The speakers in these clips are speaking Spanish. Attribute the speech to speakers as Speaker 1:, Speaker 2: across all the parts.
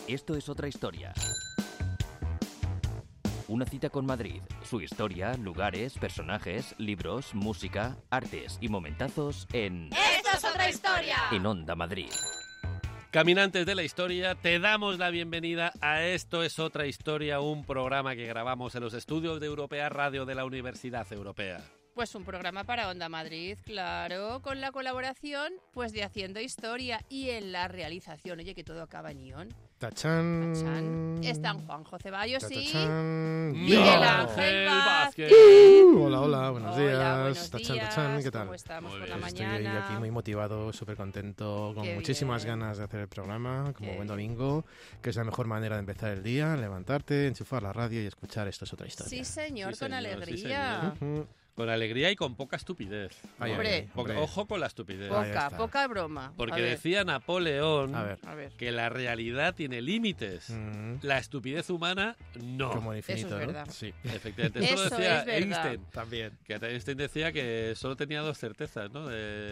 Speaker 1: Esto es otra historia. Una cita con Madrid, su historia, lugares, personajes, libros, música, artes y momentazos en...
Speaker 2: ¡Esto es otra historia!
Speaker 1: En Onda Madrid.
Speaker 3: Caminantes de la historia, te damos la bienvenida a Esto es otra historia, un programa que grabamos en los estudios de Europea Radio de la Universidad Europea.
Speaker 2: Pues un programa para Onda Madrid, claro, con la colaboración pues de Haciendo Historia y en la realización, oye, que todo acaba en ión.
Speaker 4: ¡Tachán!
Speaker 2: Tachán. Están Juanjo Ceballos y
Speaker 4: ¡Tachán!
Speaker 2: Miguel Ángel Vázquez.
Speaker 4: Hola, hola, buenos días.
Speaker 2: Hola, buenos
Speaker 4: ¡Tachán,
Speaker 2: días.
Speaker 4: tachán! ¿Qué tal?
Speaker 2: ¿Cómo estamos
Speaker 3: Muy
Speaker 2: por
Speaker 3: bien.
Speaker 2: la
Speaker 4: Estoy
Speaker 2: mañana?
Speaker 4: aquí muy motivado, súper contento, con
Speaker 2: Qué
Speaker 4: muchísimas
Speaker 2: bien.
Speaker 4: ganas de hacer el programa, como
Speaker 2: Qué
Speaker 4: buen
Speaker 2: bien.
Speaker 4: domingo, que es la mejor manera de empezar el día, levantarte, enchufar la radio y escuchar Esto es otra historia.
Speaker 2: Sí, señor,
Speaker 3: Sí,
Speaker 2: con
Speaker 3: señor, sí,
Speaker 2: alegría.
Speaker 3: señor. Con alegría y con poca estupidez.
Speaker 4: Ay,
Speaker 2: Hombre.
Speaker 4: ay, hombre.
Speaker 3: Ojo con la estupidez.
Speaker 4: Ahí
Speaker 2: Poca,
Speaker 4: está.
Speaker 2: poca broma.
Speaker 3: Porque
Speaker 2: A ver,
Speaker 3: decía Napoleón
Speaker 4: A ver.
Speaker 2: a ver.
Speaker 3: que la realidad tiene límites. La estupidez humana no.
Speaker 4: Como el infinito,
Speaker 2: Eso es
Speaker 4: ¿no?
Speaker 2: verdad.
Speaker 4: Sí.
Speaker 3: Efectivamente.
Speaker 2: Eso
Speaker 3: Eso lo decía
Speaker 2: es verdad.
Speaker 3: Einstein.
Speaker 4: También.
Speaker 3: Que Einstein decía que solo tenía dos certezas, ¿no?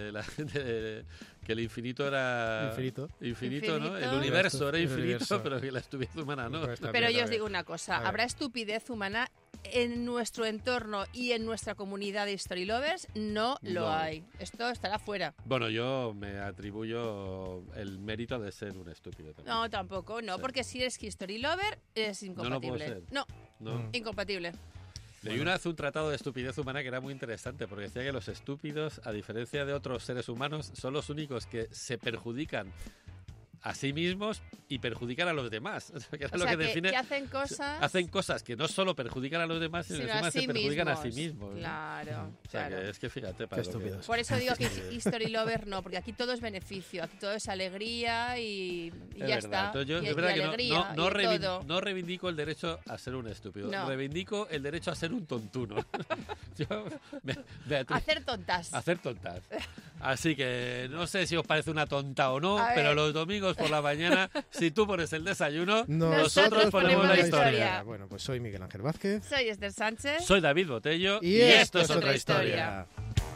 Speaker 3: Que el infinito era...
Speaker 4: Infinito.
Speaker 3: Infinito, ¿no? El
Speaker 2: Infinito.
Speaker 3: universo era
Speaker 4: El
Speaker 3: infinito,
Speaker 4: universo.
Speaker 3: pero que la estupidez humana no.
Speaker 4: Pues también,
Speaker 2: Pero yo os
Speaker 4: también.
Speaker 2: digo una
Speaker 4: A
Speaker 2: cosa,
Speaker 4: ver.
Speaker 2: habrá estupidez humana en nuestro entorno y en nuestra comunidad de Story Lovers, no lo
Speaker 3: No.
Speaker 2: hay. Esto estará fuera.
Speaker 3: Bueno, yo me atribuyo el mérito de ser un estúpido también.
Speaker 2: No, tampoco, no,
Speaker 3: Sí.
Speaker 2: porque si eres History Lover, es incompatible.
Speaker 3: puedo ser.
Speaker 2: No,
Speaker 3: ¿No?
Speaker 2: incompatible.
Speaker 3: Leí una vez un tratado de estupidez humana que era muy interesante, porque decía que los estúpidos, a diferencia de otros seres humanos, son los únicos que se perjudican a sí mismos y perjudican a los demás. Que era
Speaker 2: O
Speaker 3: lo
Speaker 2: sea,
Speaker 3: que define...
Speaker 2: que hacen cosas...
Speaker 3: Hacen cosas que no solo perjudican a los demás, sino
Speaker 2: sino
Speaker 3: encima
Speaker 2: a
Speaker 3: se
Speaker 2: sí
Speaker 3: perjudican a sí
Speaker 2: mismos.
Speaker 3: mismos. ¿no?
Speaker 2: Claro,
Speaker 3: O sea,
Speaker 2: claro.
Speaker 3: que es que fíjate,
Speaker 4: Qué
Speaker 3: para lo que-
Speaker 4: estúpidos.
Speaker 2: Por eso digo que History Lover no, porque aquí todo es beneficio, aquí todo es alegría y
Speaker 3: Es
Speaker 2: ya
Speaker 3: verdad.
Speaker 2: está.
Speaker 3: Entonces yo,
Speaker 2: y,
Speaker 3: es verdad
Speaker 2: y
Speaker 3: que
Speaker 2: alegría
Speaker 3: no
Speaker 2: y todo.
Speaker 3: no reivindico el derecho a ser un estúpido.
Speaker 2: No.
Speaker 3: Reivindico el derecho a ser un tontuno. Yo me
Speaker 2: Hacer tontas.
Speaker 3: hacer tontas. Así que no sé si os parece una tonta o no,
Speaker 2: A ver.
Speaker 3: pero los domingos por la mañana, si tú pones el desayuno,
Speaker 2: Nosotros ponemos la historia.
Speaker 4: Bueno, pues soy Miguel Ángel Vázquez.
Speaker 2: Soy Esther Sánchez.
Speaker 3: soy David Botello
Speaker 4: Y
Speaker 3: esto es otra
Speaker 2: historia.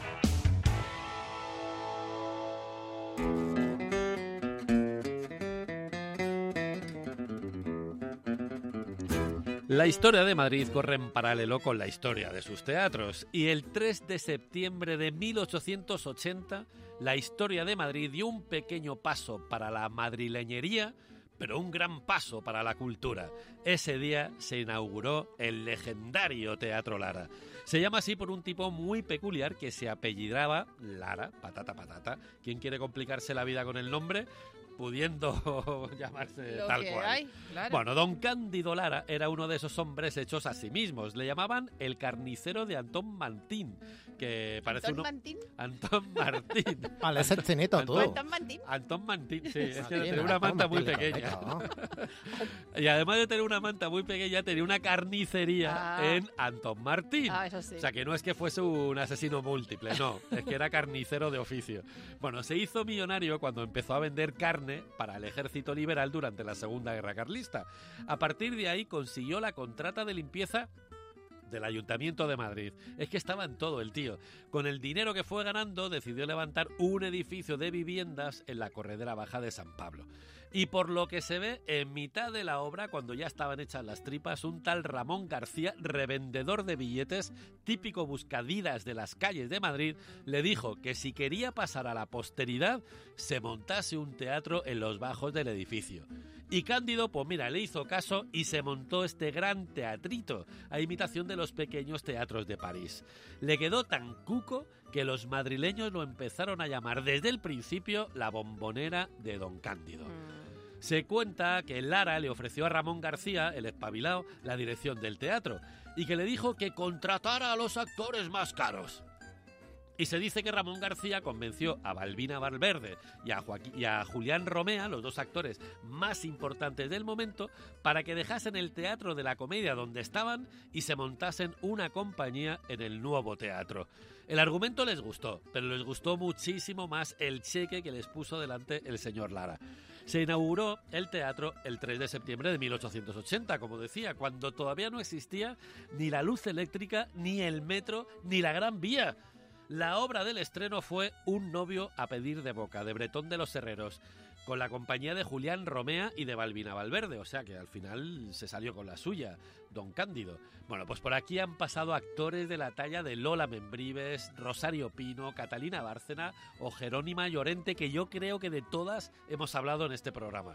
Speaker 3: La historia de Madrid corre en paralelo con la historia de sus teatros y el 3 de septiembre de 1880 la historia de Madrid dio un pequeño paso para la madrileñería, pero un gran paso para la cultura. Ese día se inauguró el legendario Teatro Lara. Se llama así por un tipo muy peculiar que se apellidaba Lara, patata patata. ¿Quién quiere complicarse la vida con el nombre? Pudiendo llamarse
Speaker 2: Lo
Speaker 3: tal
Speaker 2: que
Speaker 3: cual.
Speaker 2: hay, claro.
Speaker 3: Bueno, don Cándido Lara era uno de esos hombres hechos a sí mismos. Le llamaban el carnicero de Antón Martín, que parece
Speaker 2: ¿Antón
Speaker 3: uno...
Speaker 2: Mantín?
Speaker 3: Antón Martín.
Speaker 4: Vale, ese ceneto tú.
Speaker 2: ¿Antón Mantín?
Speaker 3: Antón Martín, sí, es que
Speaker 4: Bien,
Speaker 3: tenía una manta muy
Speaker 4: venga,
Speaker 3: pequeña.
Speaker 4: venga.
Speaker 3: Y además de tener una manta muy pequeña, tenía una carnicería
Speaker 2: Ah.
Speaker 3: en Antón Martín.
Speaker 2: Ah, eso sí.
Speaker 3: O sea, que no es que fuese un asesino múltiple, no, es que era carnicero de oficio. Bueno, se hizo millonario cuando empezó a vender carne para el ejército liberal durante la Segunda Guerra Carlista. A partir de ahí consiguió la contrata de limpieza del Ayuntamiento de Madrid. Es que estaba en todo el tío. Con el dinero que fue ganando, decidió levantar un edificio de viviendas en la Corredera Baja de San Pablo. Y por lo que se ve, en mitad de la obra, cuando ya estaban hechas las tripas, un tal Ramón García, revendedor de billetes, típico buscadidas de las calles de Madrid, le dijo que si quería pasar a la posteridad, se montase un teatro en los bajos del edificio. Y Cándido, pues mira, le hizo caso y se montó este gran teatrito, a imitación de los pequeños teatros de París. Le quedó tan cuco que los madrileños lo empezaron a llamar desde el principio la bombonera de don Cándido. Se cuenta que Lara le ofreció a Ramón García, el espabilao, la dirección del teatro y que le dijo que contratara a los actores más caros. Y se dice que Ramón García convenció a Balbina Valverde y a Julián Romea, los dos actores más importantes del momento, para que dejasen el Teatro de la Comedia donde estaban y se montasen una compañía en el nuevo teatro. El argumento les gustó, pero les gustó muchísimo más el cheque que les puso delante el señor Lara. Se inauguró el teatro el 3 de septiembre de 1880, como decía, cuando todavía no existía ni la luz eléctrica, ni el metro, ni la Gran Vía. La obra del estreno fue Un novio a pedir de boca, de Bretón de los Herreros. con la compañía de Julián Romea y de Balbina Valverde, o sea que al final se salió con la suya, Don Cándido. Bueno, pues por aquí han pasado actores de la talla de Lola Membrives, Rosario Pino, Catalina Bárcena o Jerónima Llorente, que yo creo que de todas hemos hablado en este programa.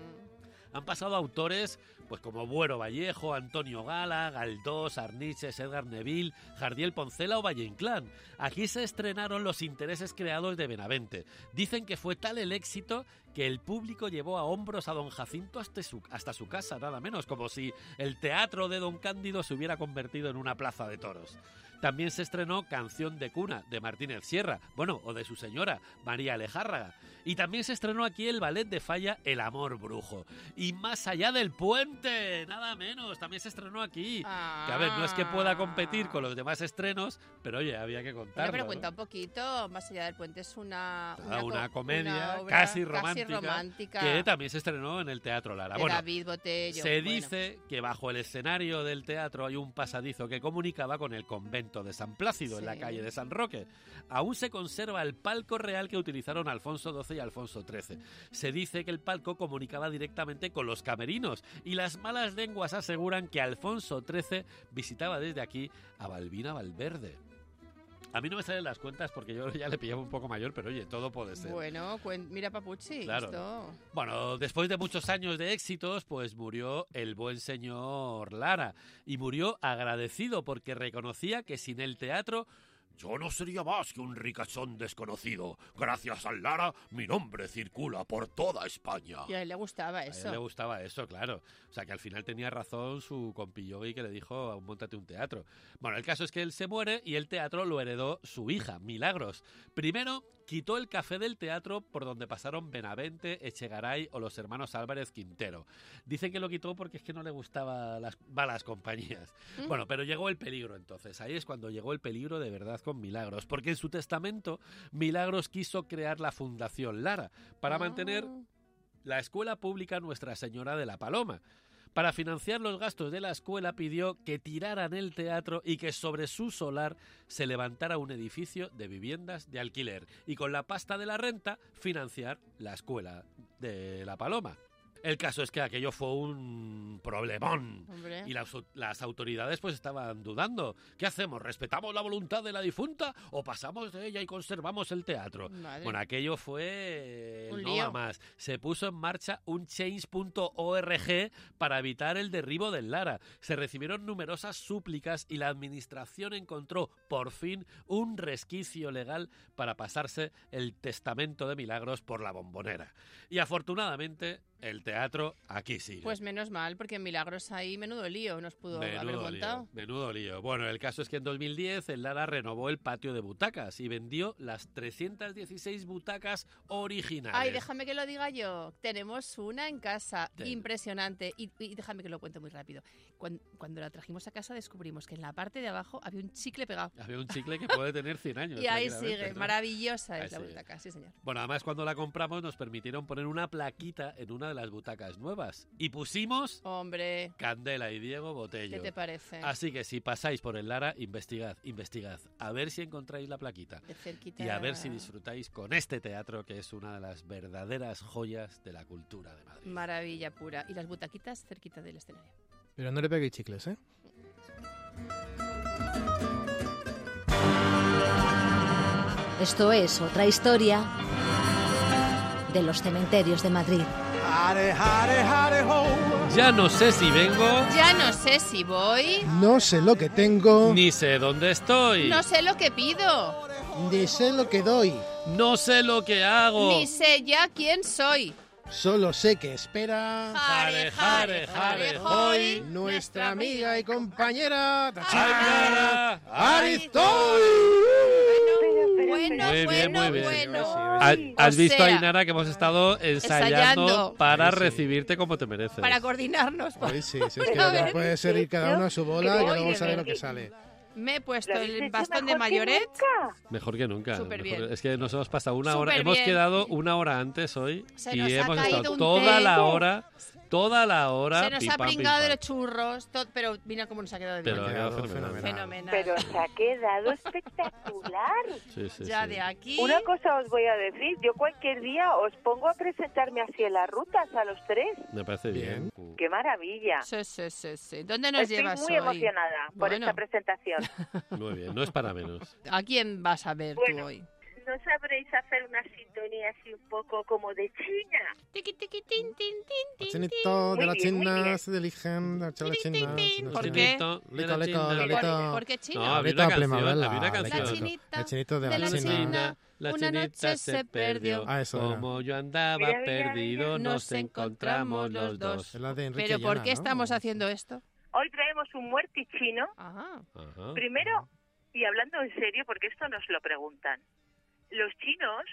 Speaker 3: Han pasado autores pues como Buero Vallejo, Antonio Gala, Galdós, Arniches, Edgar Neville, Jardiel Poncela o Valle Inclán. Aquí se estrenaron Los intereses creados de Benavente. Dicen que fue tal el éxito que el público llevó a hombros a don Jacinto hasta su casa, nada menos, como si el teatro de don Cándido se hubiera convertido en una plaza de toros. También se estrenó Canción de cuna, de Martínez Sierra, bueno, o de su señora, María Alejárraga. Y también se estrenó aquí el ballet de Falla, El amor brujo. Y Más allá del puente, nada menos, también se estrenó aquí. Que a ver, no es que pueda competir con los demás estrenos, pero oye, había que contarlo.
Speaker 2: Pero cuenta un poquito, Más allá del puente es una
Speaker 3: comedia
Speaker 2: obra
Speaker 3: casi romántica, que también se estrenó en el Teatro Lara.
Speaker 2: De David Botello.
Speaker 3: Se dice que bajo el escenario del teatro hay un pasadizo que comunicaba con el convento de San Plácido, en la calle de San Roque. Aún se conserva el palco real que utilizaron Alfonso XII y Alfonso XIII. Se dice que el palco comunicaba directamente con los camerinos y las malas lenguas aseguran que Alfonso XIII visitaba desde aquí a Balbina Valverde. A mí no me salen las cuentas porque yo ya le pillaba un poco mayor, pero oye, todo puede ser.
Speaker 2: Bueno, mira Papuchi,
Speaker 3: claro.
Speaker 2: Esto...
Speaker 3: Bueno, después de muchos años de éxitos, pues murió el buen señor Lara. Y murió agradecido porque reconocía que sin el teatro yo no sería más que un ricachón desconocido. Gracias al Lara, mi nombre circula por toda España.
Speaker 2: Y a él le gustaba eso.
Speaker 3: A él le gustaba eso, claro. O sea, que al final tenía razón su compillogi que le dijo, móntate un teatro. Bueno, el caso es que él se muere y el teatro lo heredó su hija, Milagros. Primero quitó el café del teatro por donde pasaron Benavente, Echegaray o los hermanos Álvarez Quintero. Dicen que lo quitó porque es que no le gustaban las malas compañías. Bueno, pero llegó el peligro entonces. Ahí es cuando llegó el peligro de verdad con Milagros. Porque en su testamento, Milagros quiso crear la Fundación Lara para mantener la escuela pública Nuestra Señora de la Paloma. Para financiar los gastos de la escuela pidió que tiraran el teatro y que sobre su solar se levantara un edificio de viviendas de alquiler y con la pasta de la renta financiar la escuela de la Paloma. El caso es que aquello fue un problemón.
Speaker 2: Hombre.
Speaker 3: Y las autoridades pues estaban dudando. ¿Qué hacemos? ¿Respetamos la voluntad de la difunta o pasamos de ella y conservamos el teatro?
Speaker 2: Madre.
Speaker 3: Bueno, aquello fue
Speaker 2: Un
Speaker 3: no
Speaker 2: lío.
Speaker 3: va más. Se puso en marcha un change.org para evitar el derribo del Lara. Se recibieron numerosas súplicas y la administración encontró por fin un resquicio legal para pasarse el testamento de Milagros por la Bombonera. Y afortunadamente el teatro aquí sigue.
Speaker 2: Pues menos mal, porque en Milagros ahí menudo lío nos pudo haber montado.
Speaker 3: Menudo lío. Bueno, el caso es que en 2010 el Lara renovó el patio de butacas y vendió las 316 butacas originales.
Speaker 2: Ay, déjame que lo diga yo. Tenemos una en casa, impresionante. Y déjame que lo cuente muy rápido. Cuando la trajimos a casa descubrimos que en la parte de abajo había un chicle pegado.
Speaker 3: Había un chicle que puede tener 100 años.
Speaker 2: Y ahí sigue,
Speaker 3: ¿no?
Speaker 2: maravillosa es
Speaker 3: ahí
Speaker 2: la
Speaker 3: sigue.
Speaker 2: butaca, sí señor.
Speaker 3: Bueno, además cuando la compramos nos permitieron poner una plaquita en una de las butacas nuevas. Y pusimos
Speaker 2: Hombre,
Speaker 3: Candela y Diego Botello.
Speaker 2: ¿qué te parece?
Speaker 3: Así que si pasáis por el Lara, investigad. A ver si encontráis la plaquita.
Speaker 2: De cerquita.
Speaker 3: Y a ver si disfrutáis con este teatro que es una de las verdaderas joyas de la cultura de Madrid.
Speaker 2: Maravilla pura. Y las butaquitas cerquita del escenario.
Speaker 4: Pero no le peguéis chicles, ¿eh?
Speaker 5: Esto es otra historia de los cementerios de Madrid.
Speaker 3: Ya no sé si vengo,
Speaker 2: Ya no sé si voy,
Speaker 6: No sé lo que tengo,
Speaker 3: ni sé dónde estoy,
Speaker 2: no sé lo que pido,
Speaker 6: ni sé lo que doy.
Speaker 3: no sé lo que hago.
Speaker 2: ni sé ya quién soy.
Speaker 6: Solo sé que espera
Speaker 3: Jare, jare, jare, hoy.
Speaker 6: nuestra amiga y compañera
Speaker 3: Ara.
Speaker 6: Aristoy.
Speaker 2: Bueno,
Speaker 3: Muy bien, muy bien.
Speaker 2: bueno.
Speaker 3: ¿Has
Speaker 2: O
Speaker 3: visto,
Speaker 2: sea,
Speaker 3: Ainara, que hemos estado ensayando
Speaker 2: ensayando.
Speaker 3: para
Speaker 4: Sí, sí.
Speaker 3: recibirte como te mereces?
Speaker 2: Para coordinarnos.
Speaker 4: Hoy sí, si es que
Speaker 2: A ver.
Speaker 4: puede ser ir cada uno a su bola y
Speaker 2: Oye,
Speaker 4: luego sale
Speaker 2: de
Speaker 4: lo que sale.
Speaker 2: Me he puesto
Speaker 7: Lo habéis
Speaker 2: el
Speaker 7: hecho
Speaker 2: bastón de
Speaker 7: mejor que
Speaker 2: mayoret.
Speaker 7: nunca.
Speaker 3: Mejor que nunca.
Speaker 2: Superbién.
Speaker 3: Es que nos hemos pasado una hora.
Speaker 2: Superbién.
Speaker 3: Hemos quedado una hora antes hoy
Speaker 2: Se
Speaker 3: y
Speaker 2: nos ha
Speaker 3: hemos
Speaker 2: caído
Speaker 3: estado
Speaker 2: un
Speaker 3: toda
Speaker 2: té.
Speaker 3: la hora toda la hora.
Speaker 2: Se nos ha pringado de los churros, pero mira cómo nos ha quedado de
Speaker 3: Pero
Speaker 2: bien.
Speaker 3: ha quedado fenomenal.
Speaker 2: Fenomenal.
Speaker 7: Pero se ha quedado espectacular.
Speaker 3: Sí, sí,
Speaker 2: Ya
Speaker 3: sí.
Speaker 2: de aquí...
Speaker 7: Una cosa os voy a decir, yo cualquier día os pongo a presentarme así en las rutas a los tres.
Speaker 3: Me parece bien.
Speaker 7: ¡Qué maravilla!
Speaker 2: Sí. ¿Dónde nos
Speaker 7: Estoy
Speaker 2: llevas
Speaker 7: muy
Speaker 2: hoy?
Speaker 7: emocionada por
Speaker 2: Bueno.
Speaker 7: esta presentación.
Speaker 3: Muy bien, no es para menos.
Speaker 2: ¿A quién vas a ver tú
Speaker 7: Bueno.
Speaker 2: hoy?
Speaker 7: ¿No sabréis hacer una sintonía así un poco como de China?
Speaker 2: Tiqui, tiqui, tin, tin, tin,
Speaker 4: Los
Speaker 2: tin,
Speaker 4: chinitos de
Speaker 7: Muy
Speaker 4: la
Speaker 7: bien, muy
Speaker 4: China
Speaker 7: bien.
Speaker 4: se dirigen a la
Speaker 2: Tin,
Speaker 4: China.
Speaker 2: tin, tin.
Speaker 3: Los
Speaker 2: ¿Por qué?
Speaker 3: chinitos de
Speaker 4: Lico,
Speaker 3: la
Speaker 4: lico,
Speaker 3: China.
Speaker 4: Lolita.
Speaker 2: ¿Por qué China?
Speaker 3: No, había
Speaker 4: Ahorita
Speaker 3: una canción,
Speaker 4: primavera,
Speaker 3: había una
Speaker 4: la
Speaker 3: canción.
Speaker 2: chinita
Speaker 4: El chinito de
Speaker 2: de
Speaker 4: la
Speaker 2: la
Speaker 4: China.
Speaker 2: China.
Speaker 3: La
Speaker 2: Una
Speaker 3: chinita
Speaker 2: noche
Speaker 3: se perdió.
Speaker 4: Ah, eso era.
Speaker 3: Como yo andaba
Speaker 7: Mira, mira,
Speaker 3: perdido,
Speaker 7: mira.
Speaker 3: nos encontramos los dos.
Speaker 4: Es la de Enrique
Speaker 2: ¿Pero por
Speaker 4: Llana,
Speaker 2: qué
Speaker 4: ¿no?
Speaker 2: estamos haciendo esto?
Speaker 7: Hoy traemos un muerti chino.
Speaker 2: Ajá.
Speaker 3: Ajá.
Speaker 7: Primero, y hablando en serio, porque esto nos lo preguntan, los chinos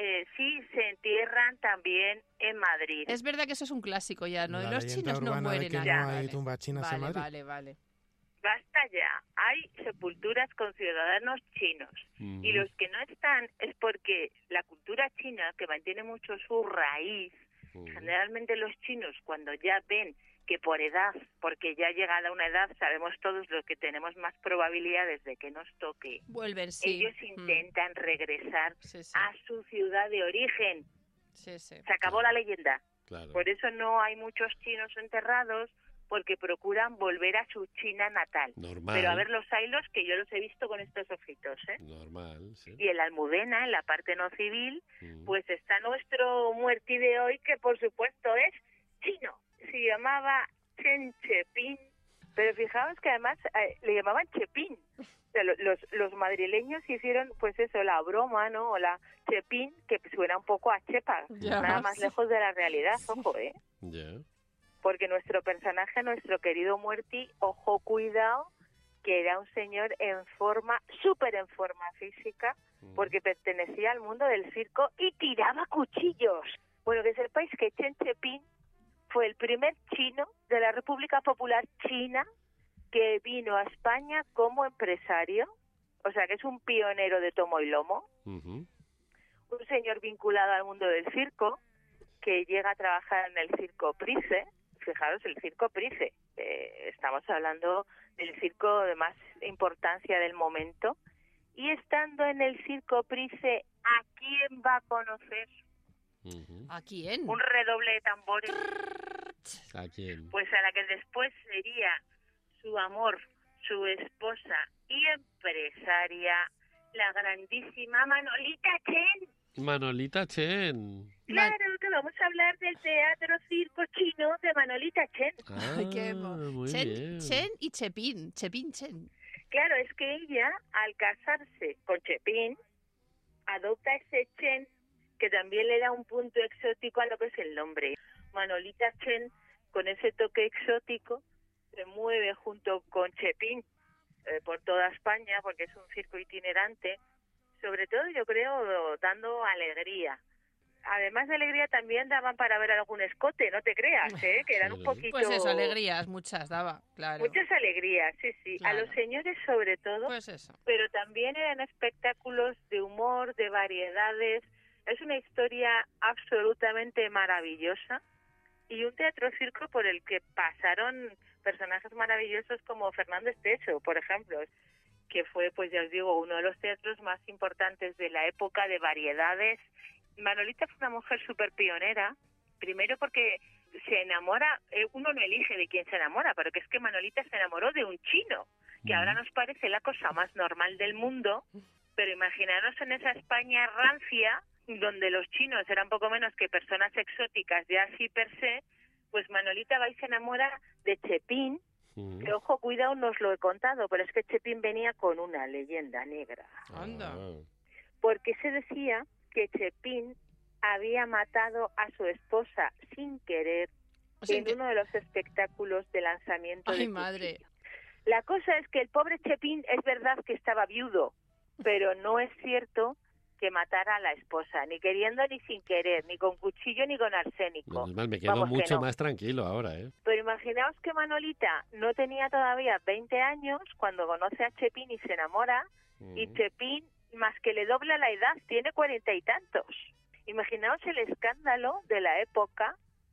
Speaker 7: sí se entierran también en Madrid.
Speaker 2: Es verdad que eso es un clásico ya, ¿no?
Speaker 4: La
Speaker 2: los
Speaker 4: leyenda
Speaker 2: chinos no
Speaker 4: urbana de
Speaker 2: mueren
Speaker 4: que
Speaker 2: ahí.
Speaker 4: no hay
Speaker 2: Vale.
Speaker 4: tumbas chinas en Madrid.
Speaker 2: Vale.
Speaker 7: Basta ya, hay sepulturas con ciudadanos chinos. Y los que no están es porque la cultura china, que mantiene mucho su raíz, generalmente los chinos cuando ya ven que por edad, porque ya llegada una edad, sabemos todos los que tenemos más probabilidades de que nos toque,
Speaker 2: Vuelven, sí.
Speaker 7: ellos intentan regresar
Speaker 2: Sí.
Speaker 7: a su ciudad de origen.
Speaker 2: Sí.
Speaker 7: Se acabó la leyenda.
Speaker 3: Claro.
Speaker 7: Por eso no hay muchos chinos enterrados, porque procuran volver a su China natal.
Speaker 3: Normal.
Speaker 7: Pero a ver, los hay los que yo los he visto con estos ojitos, ¿eh?
Speaker 3: Normal, sí.
Speaker 7: Y en la Almudena, en la parte no civil,
Speaker 3: Mm.
Speaker 7: pues está nuestro muerti de hoy, que por supuesto es chino. Se llamaba Chen Chepín, pero fijaos que además le llamaban Chepín. O sea, los madrileños hicieron, pues eso, la broma, ¿no? O la Chepín, que suena un poco a chepa.
Speaker 2: Ya,
Speaker 7: Nada más
Speaker 2: sí.
Speaker 7: lejos de la realidad, ojo, ¿eh?
Speaker 3: Ya.
Speaker 7: Porque nuestro personaje, nuestro querido muerti, ojo, cuidado, que era un señor en forma, súper en forma física, porque pertenecía al mundo del circo y tiraba cuchillos. Bueno, que sepáis que Chen Chepín fue el primer chino de la República Popular China que vino a España como empresario, o sea que es un pionero de tomo y lomo,
Speaker 3: Ujú.
Speaker 7: un señor vinculado al mundo del circo, que llega a trabajar en el Circo Price. Fijaros, el Circo Price, estamos hablando del circo de más importancia del momento, y estando en el Circo Price, ¿a quién va a conocer?
Speaker 3: Ujú.
Speaker 2: ¿A quién?
Speaker 7: Un redoble de tambores,
Speaker 3: ¿A quién?
Speaker 7: pues a la que después sería su amor, su esposa y empresaria, la grandísima Manolita Chen.
Speaker 3: Manolita Chen.
Speaker 7: Claro, que vamos a hablar del teatro circo chino de Manolita Chen.
Speaker 2: Ay, qué
Speaker 3: muy
Speaker 2: Chen,
Speaker 3: bien.
Speaker 2: Chen y Chepín. Chen.
Speaker 7: Claro, es que ella, al casarse con Chepín, adopta ese Chen, que también le da un punto exótico a lo que es el nombre. Manolita Chen, con ese toque exótico, se mueve junto con Chepín por toda España, porque es un circo itinerante, sobre todo yo creo dando alegría. Además de alegría también daban para ver algún escote, no te creas, que eran un poquito...
Speaker 2: Pues eso, alegrías, muchas daba, claro.
Speaker 7: Muchas alegrías, sí.
Speaker 2: Claro.
Speaker 7: A los señores sobre todo,
Speaker 2: Pues eso.
Speaker 7: pero también eran espectáculos de humor, de variedades. Es una historia absolutamente maravillosa y un teatro circo por el que pasaron personajes maravillosos como Fernando Esteso, por ejemplo, que fue, pues ya os digo, uno de los teatros más importantes de la época, de variedades. Manolita fue una mujer súper pionera, primero porque se enamora, uno no elige de quién se enamora, pero que es que Manolita se enamoró de un chino, que ahora nos parece la cosa más normal del mundo, pero imaginaros en esa España rancia, donde los chinos eran poco menos que personas exóticas ya así per se, pues Manolita va y se enamora de Chepín, que ojo, cuidado, no os lo he contado, pero es que Chepín venía con una leyenda negra.
Speaker 2: Anda.
Speaker 7: Porque se decía que Chepín había matado a su esposa sin querer en uno de los espectáculos de lanzamiento
Speaker 2: Ay,
Speaker 7: de
Speaker 2: madre.
Speaker 7: Cuchillo. La cosa es que el pobre Chepín es verdad que estaba viudo, pero no es cierto que matara a la esposa, ni queriendo ni sin querer, ni con cuchillo ni con arsénico.
Speaker 3: Menos mal, me quedo
Speaker 7: Vamos que
Speaker 3: mucho
Speaker 7: no.
Speaker 3: más tranquilo ahora, ¿eh?
Speaker 7: Pero imaginaos que Manolita no tenía todavía 20 años cuando conoce a Chepín y se enamora, y Chepín, más que le dobla la edad, tiene 40 y tantos. Imaginaos el escándalo de la época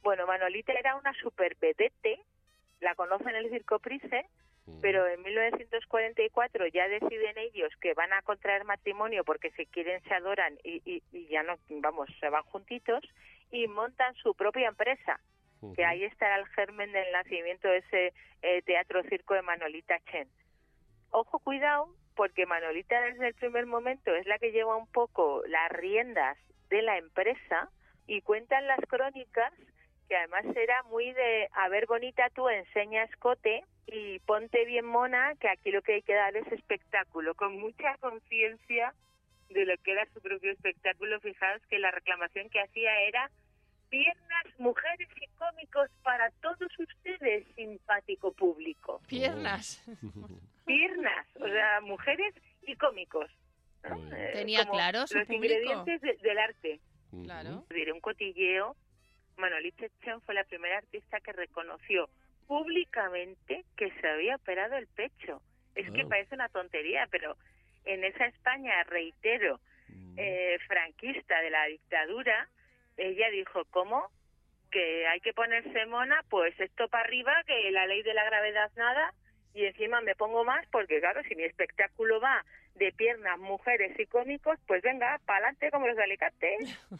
Speaker 7: Bueno, Manolita era una super vedette, la conocen en el Circo Price, pero en 1944 ya deciden ellos que van a contraer matrimonio porque se quieren, se adoran y ya no, vamos, se van juntitos y montan su propia empresa, que ahí estará el germen del nacimiento de ese teatro-circo de Manolita Chen. Ojo, cuidado, porque Manolita desde el primer momento es la que lleva un poco las riendas de la empresa y cuentan las crónicas que además era muy de, a ver, bonita, tú enseña escote y ponte bien mona, que aquí lo que hay que dar es espectáculo, con mucha conciencia de lo que era su propio espectáculo. Fijaos que la reclamación que hacía era piernas, mujeres y cómicos para todos ustedes, simpático público.
Speaker 2: Piernas.
Speaker 7: Piernas, o sea, mujeres y cómicos, ¿no?
Speaker 2: Tenía claro su
Speaker 7: los
Speaker 2: público.
Speaker 7: ingredientes del arte.
Speaker 2: Claro.
Speaker 7: Diré un cotilleo. Manolita Chen fue la primera artista que reconoció públicamente que se había operado el pecho. Es que parece una tontería, pero en esa España, reitero, franquista de la dictadura, ella dijo, ¿cómo? Que hay que ponerse mona, pues esto para arriba, que la ley de la gravedad nada, y encima me pongo más, porque claro, si mi espectáculo va de piernas, mujeres y cómicos, pues venga, pa'lante como los de Alicante.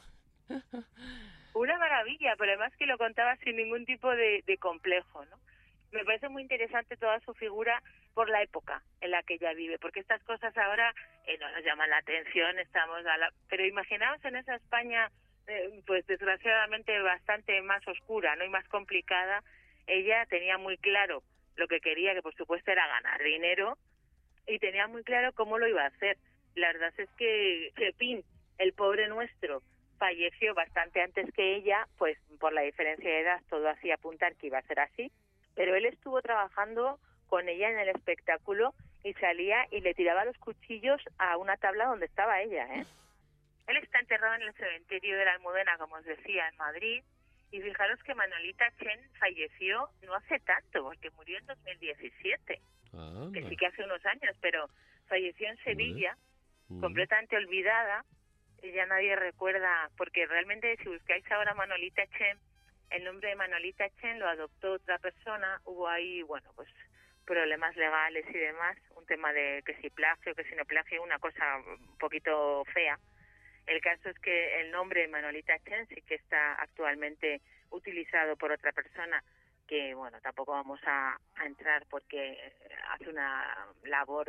Speaker 7: Una maravilla, pero además que lo contaba sin ningún tipo de complejo, ¿no? Me parece muy interesante toda su figura por la época en la que ella vive, porque estas cosas ahora no nos llaman la atención, pero imaginaos en esa España, pues desgraciadamente bastante más oscura, ¿no? Y más complicada. Ella tenía muy claro lo que quería, que por supuesto era ganar dinero, y tenía muy claro cómo lo iba a hacer. La verdad es que Chepín, el pobre nuestro, falleció bastante antes que ella, pues por la diferencia de edad todo hacía apuntar que iba a ser así, pero él estuvo trabajando con ella en el espectáculo y salía y le tiraba los cuchillos a una tabla donde estaba ella, ¿eh? Él está enterrado en el cementerio de la Almudena, como os decía, en Madrid, y fijaros que Manolita Chen falleció no hace tanto, porque murió en 2017, que sí que hace unos años, pero falleció en Sevilla, completamente olvidada. Ya nadie recuerda, porque realmente si buscáis ahora Manolita Chen, el nombre de Manolita Chen lo adoptó otra persona. Hubo ahí, bueno, pues problemas legales y demás, un tema de que si plagio, que si no plagio, una cosa un poquito fea. El caso es que el nombre de Manolita Chen sí que está actualmente utilizado por otra persona, que bueno, tampoco vamos a entrar porque hace una labor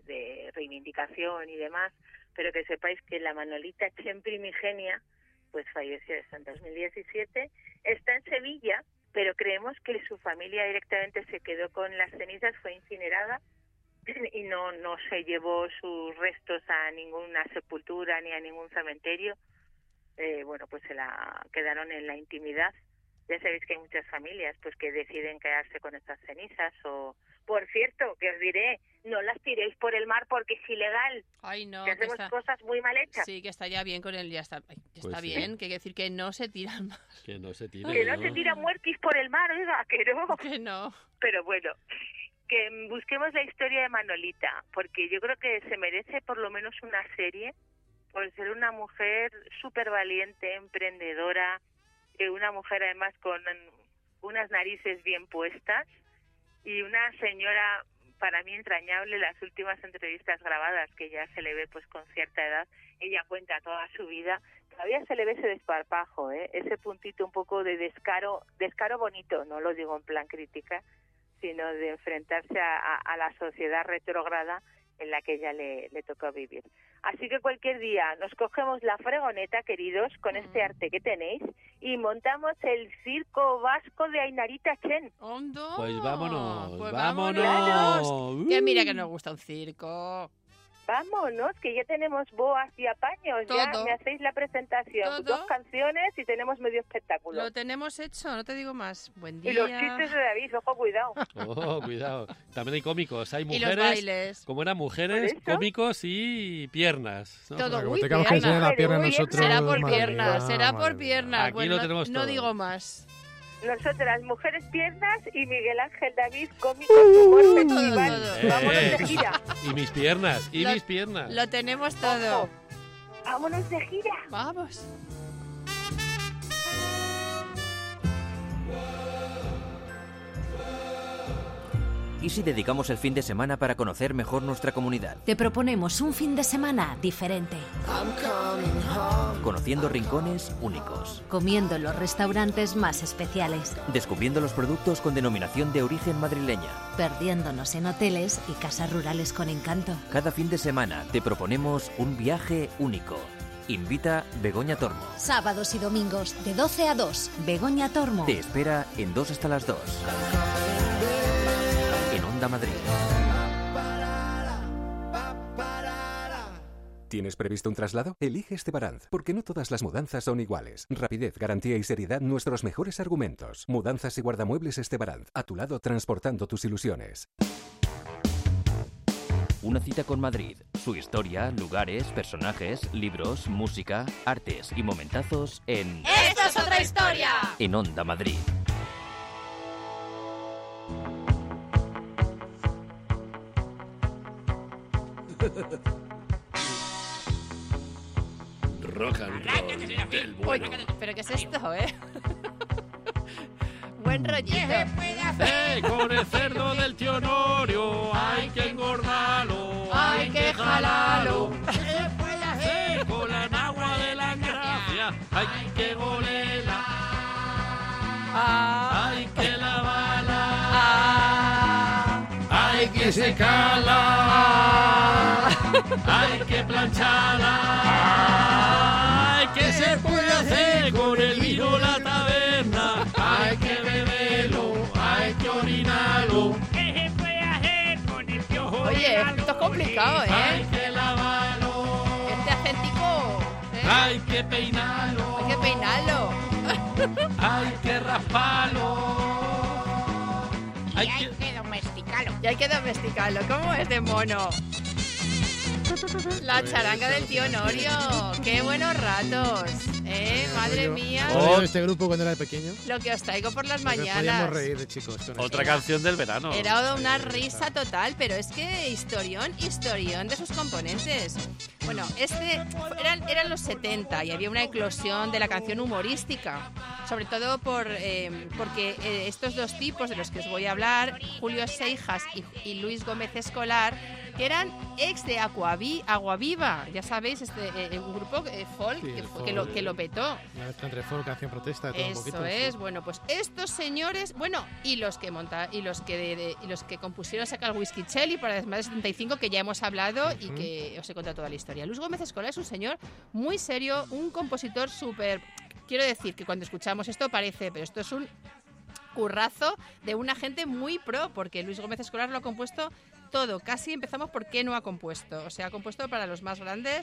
Speaker 7: de reivindicación y demás, pero que sepáis que la Manolita Chen primigenia pues falleció en 2017, está en Sevilla, pero creemos que su familia directamente se quedó con las cenizas, fue incinerada y no se llevó sus restos a ninguna sepultura ni a ningún cementerio. Bueno, pues se la quedaron en la intimidad. Ya sabéis que hay muchas familias pues que deciden quedarse con estas cenizas. O, por cierto, que os diré, no las tiréis por el mar porque es ilegal.
Speaker 2: Ay, no,
Speaker 7: que hacemos cosas muy mal hechas.
Speaker 2: Sí, que está ya bien con él, ya está,
Speaker 3: Pues
Speaker 2: está
Speaker 3: sí.
Speaker 2: bien, que quiere decir que no se tiran más.
Speaker 3: Que no se tire.
Speaker 7: Que no se tiran muertis por el mar, oiga, que no.
Speaker 2: Que no.
Speaker 7: Pero bueno, que busquemos la historia de Manolita, porque yo creo que se merece por lo menos una serie, por ser una mujer súper valiente, emprendedora, una mujer además con unas narices bien puestas y una señora para mí entrañable. Las últimas entrevistas grabadas, que ya se le ve pues con cierta edad, ella cuenta toda su vida, todavía se le ve ese desparpajo, ese puntito un poco de descaro bonito, no lo digo en plan crítica, sino de enfrentarse a la sociedad retrógrada en la que ella le tocó vivir. Así que cualquier día nos cogemos la fregoneta, queridos, con este arte que tenéis, y montamos el circo vasco de Ainarita Chen.
Speaker 2: ¿Hondo?
Speaker 3: Pues vámonos,
Speaker 2: Pues
Speaker 3: vámonos.
Speaker 2: Que mira que nos gusta un circo.
Speaker 7: Vámonos, que ya tenemos boas y apaños. Ya
Speaker 2: Todo.
Speaker 7: me hacéis la presentación.
Speaker 2: Todo.
Speaker 7: 2 canciones y tenemos medio espectáculo.
Speaker 2: Lo tenemos hecho, no te digo más. Buen día.
Speaker 7: Y los chistes de David, ojo, cuidado.
Speaker 3: Oh, cuidado. También hay cómicos, hay
Speaker 2: Y los
Speaker 3: mujeres.
Speaker 2: bailes.
Speaker 3: Como eran mujeres,
Speaker 7: ¿Por eso?
Speaker 3: cómicos y piernas, ¿no?
Speaker 2: Todo.
Speaker 4: Como
Speaker 2: Uy,
Speaker 4: tengamos que
Speaker 2: pierna.
Speaker 4: enseñar la pierna
Speaker 7: Uy,
Speaker 4: nosotros.
Speaker 2: Será por
Speaker 4: madre
Speaker 2: piernas,
Speaker 4: mía,
Speaker 2: será
Speaker 4: madre
Speaker 2: por
Speaker 4: mía.
Speaker 2: piernas.
Speaker 3: Aquí
Speaker 2: Bueno,
Speaker 3: lo tenemos
Speaker 2: no
Speaker 3: todo.
Speaker 2: digo más.
Speaker 7: Nosotras, mujeres piernas, y Miguel Ángel David, cómico, humor festival.
Speaker 2: todo.
Speaker 7: Vámonos de gira.
Speaker 3: Y mis piernas, y
Speaker 2: Lo-
Speaker 3: mis piernas.
Speaker 2: Lo tenemos todo.
Speaker 7: Ojo. Vámonos de gira.
Speaker 2: Vamos.
Speaker 1: ¿Y si dedicamos el fin de semana para conocer mejor nuestra comunidad?
Speaker 5: Te proponemos un fin de semana diferente.
Speaker 1: Conociendo rincones únicos.
Speaker 5: Comiendo en los restaurantes más especiales.
Speaker 1: Descubriendo los productos con denominación de origen madrileña.
Speaker 5: Perdiéndonos en hoteles y casas rurales con encanto.
Speaker 1: Cada fin de semana te proponemos un viaje único. Invita Begoña Tormo.
Speaker 5: Sábados y domingos de 12 a 2. Begoña Tormo.
Speaker 1: Te espera en 2 hasta las 2. En Onda Madrid.
Speaker 8: ¿Tienes previsto un traslado? Elige Estebaranz, porque no todas las mudanzas son iguales. Rapidez, garantía y seriedad, nuestros mejores argumentos. Mudanzas y guardamuebles Estebaranz, a tu lado transportando tus ilusiones.
Speaker 1: Una cita con Madrid. Su historia, lugares, personajes, libros, música, artes y momentazos en...
Speaker 2: ¡Esto es otra historia!
Speaker 1: En Onda Madrid.
Speaker 3: Rock and roll del bueno.
Speaker 2: Uy, ¿pero qué es esto, Buen rollito.
Speaker 3: Con el cerdo del tío Honorio hay que engordarlo,
Speaker 2: Hay que jalarlo.
Speaker 3: ¿Qué puede hacer con la nagua de la gracia? Hay que golerla, hay que lavarla, hay que secarla, hay que plancharla. Ay, ¿qué se puede hacer con el vino la taberna? Hay que beberlo, hay que orinarlo. ¿Qué se puede hacer con el piojo?
Speaker 2: Oye, esto es complicado,
Speaker 3: Hay que lavarlo,
Speaker 2: Este acentico,
Speaker 3: hay que peinarlo,
Speaker 2: hay que peinarlo.
Speaker 3: hay que rasparlo, hay que...
Speaker 2: domesticarlo. Y hay que domesticarlo. ¿Cómo es de mono? La charanga del tío Honorio. ¡Qué buenos ratos! Madre mía.
Speaker 6: Odio este grupo cuando era pequeño.
Speaker 2: Lo que os traigo por las
Speaker 6: Nos
Speaker 2: mañanas.
Speaker 6: podíamos reír de chicos.
Speaker 3: Otra canción del verano.
Speaker 2: Era una risa total, pero es que historión de sus componentes. Bueno, eran los 70 y había una eclosión de la canción humorística, sobre todo porque estos dos tipos de los que os voy a hablar, Julio Seijas y Luis Gómez Escolar, que eran ex de Aguaviva, ya sabéis, un grupo folk,
Speaker 6: Sí,
Speaker 2: que lo petó.
Speaker 6: Una mezcla entre folk, canción protesta, todo un poquito.
Speaker 2: Eso es, bueno, pues estos señores, bueno, y los que compusieron Saca el Whisky Chelly para Desmadre de 75, que ya hemos hablado y que os he contado toda la historia. Luis Gómez Escolar es un señor muy serio, un compositor súper... Quiero decir que cuando escuchamos esto parece, pero esto es un currazo de una gente muy pro, porque Luis Gómez Escolar lo ha compuesto todo. Casi empezamos por qué no ha compuesto. O sea, ha compuesto para los más grandes,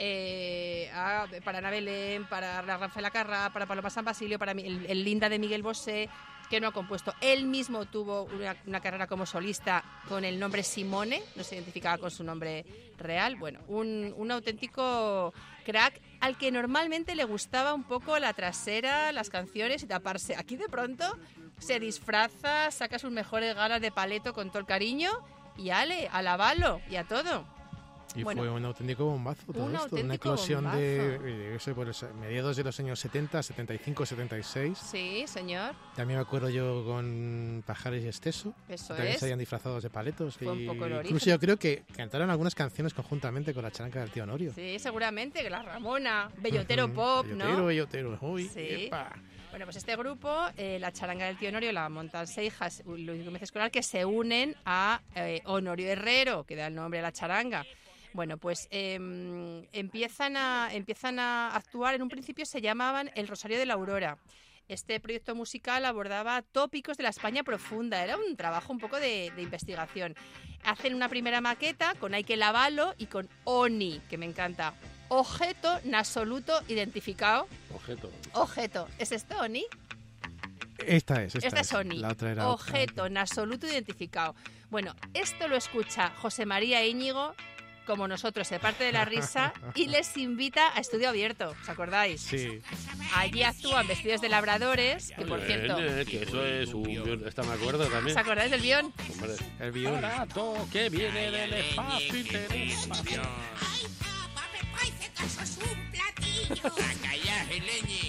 Speaker 2: para Ana Belén, para Rafael Acarrá, para Paloma San Basilio, para el Linda de Miguel Bosé, que no ha compuesto. Él mismo tuvo una carrera como solista con el nombre Simone, no se identificaba con su nombre real. Bueno, un auténtico crack al que normalmente le gustaba un poco la trasera, las canciones y taparse. Aquí de pronto se disfraza, saca sus mejores galas de paleto con todo el cariño y a lavarlo y a todo.
Speaker 6: Y
Speaker 2: bueno,
Speaker 6: fue un auténtico bombazo todo esto, una eclosión de mediados de los años 70, 75, 76.
Speaker 2: Sí, señor.
Speaker 6: También me acuerdo yo con Pajares y Esteso.
Speaker 2: Eso
Speaker 6: también
Speaker 2: es.
Speaker 6: se habían disfrazados de paletos.
Speaker 2: Fue un poco el origen.
Speaker 6: Incluso yo creo que cantaron algunas canciones conjuntamente con la charanga del tío Honorio.
Speaker 2: Sí, seguramente, que la Ramona, Bellotero Pop, ¿no?
Speaker 6: Bellotero, uy,
Speaker 2: Sí.
Speaker 6: epa.
Speaker 2: Bueno, pues este grupo, la charanga del tío Honorio, la montan Seijas, Luis Gómez Escolar, que se unen a Honorio Herrero, que da el nombre a la charanga. Bueno, pues empiezan a actuar. En un principio se llamaban El Rosario de la Aurora. Este proyecto musical abordaba tópicos de la España profunda. Era un trabajo un poco de investigación. Hacen una primera maqueta con Hay que lavarlo y con ONI, que me encanta. Objeto nasoluto identificado. Objeto. ¿Es esto, ONI?
Speaker 6: Esta es
Speaker 2: ONI.
Speaker 6: La otra era
Speaker 2: Objeto nasoluto identificado. Bueno, esto lo escucha José María Íñigo, como nosotros, se parte de la risa y les invita a Estudio Abierto, ¿os acordáis?
Speaker 6: Sí.
Speaker 2: Allí actúan vestidos de labradores, que por cierto...
Speaker 3: que eso es un guión, esta me acuerdo también.
Speaker 2: ¿Os acordáis del guión?
Speaker 3: Hombre,
Speaker 6: El guión.
Speaker 3: barato que viene del espacio interespacio.
Speaker 9: Ay, papá, me parece que eso es un platillo. A callar, leñe.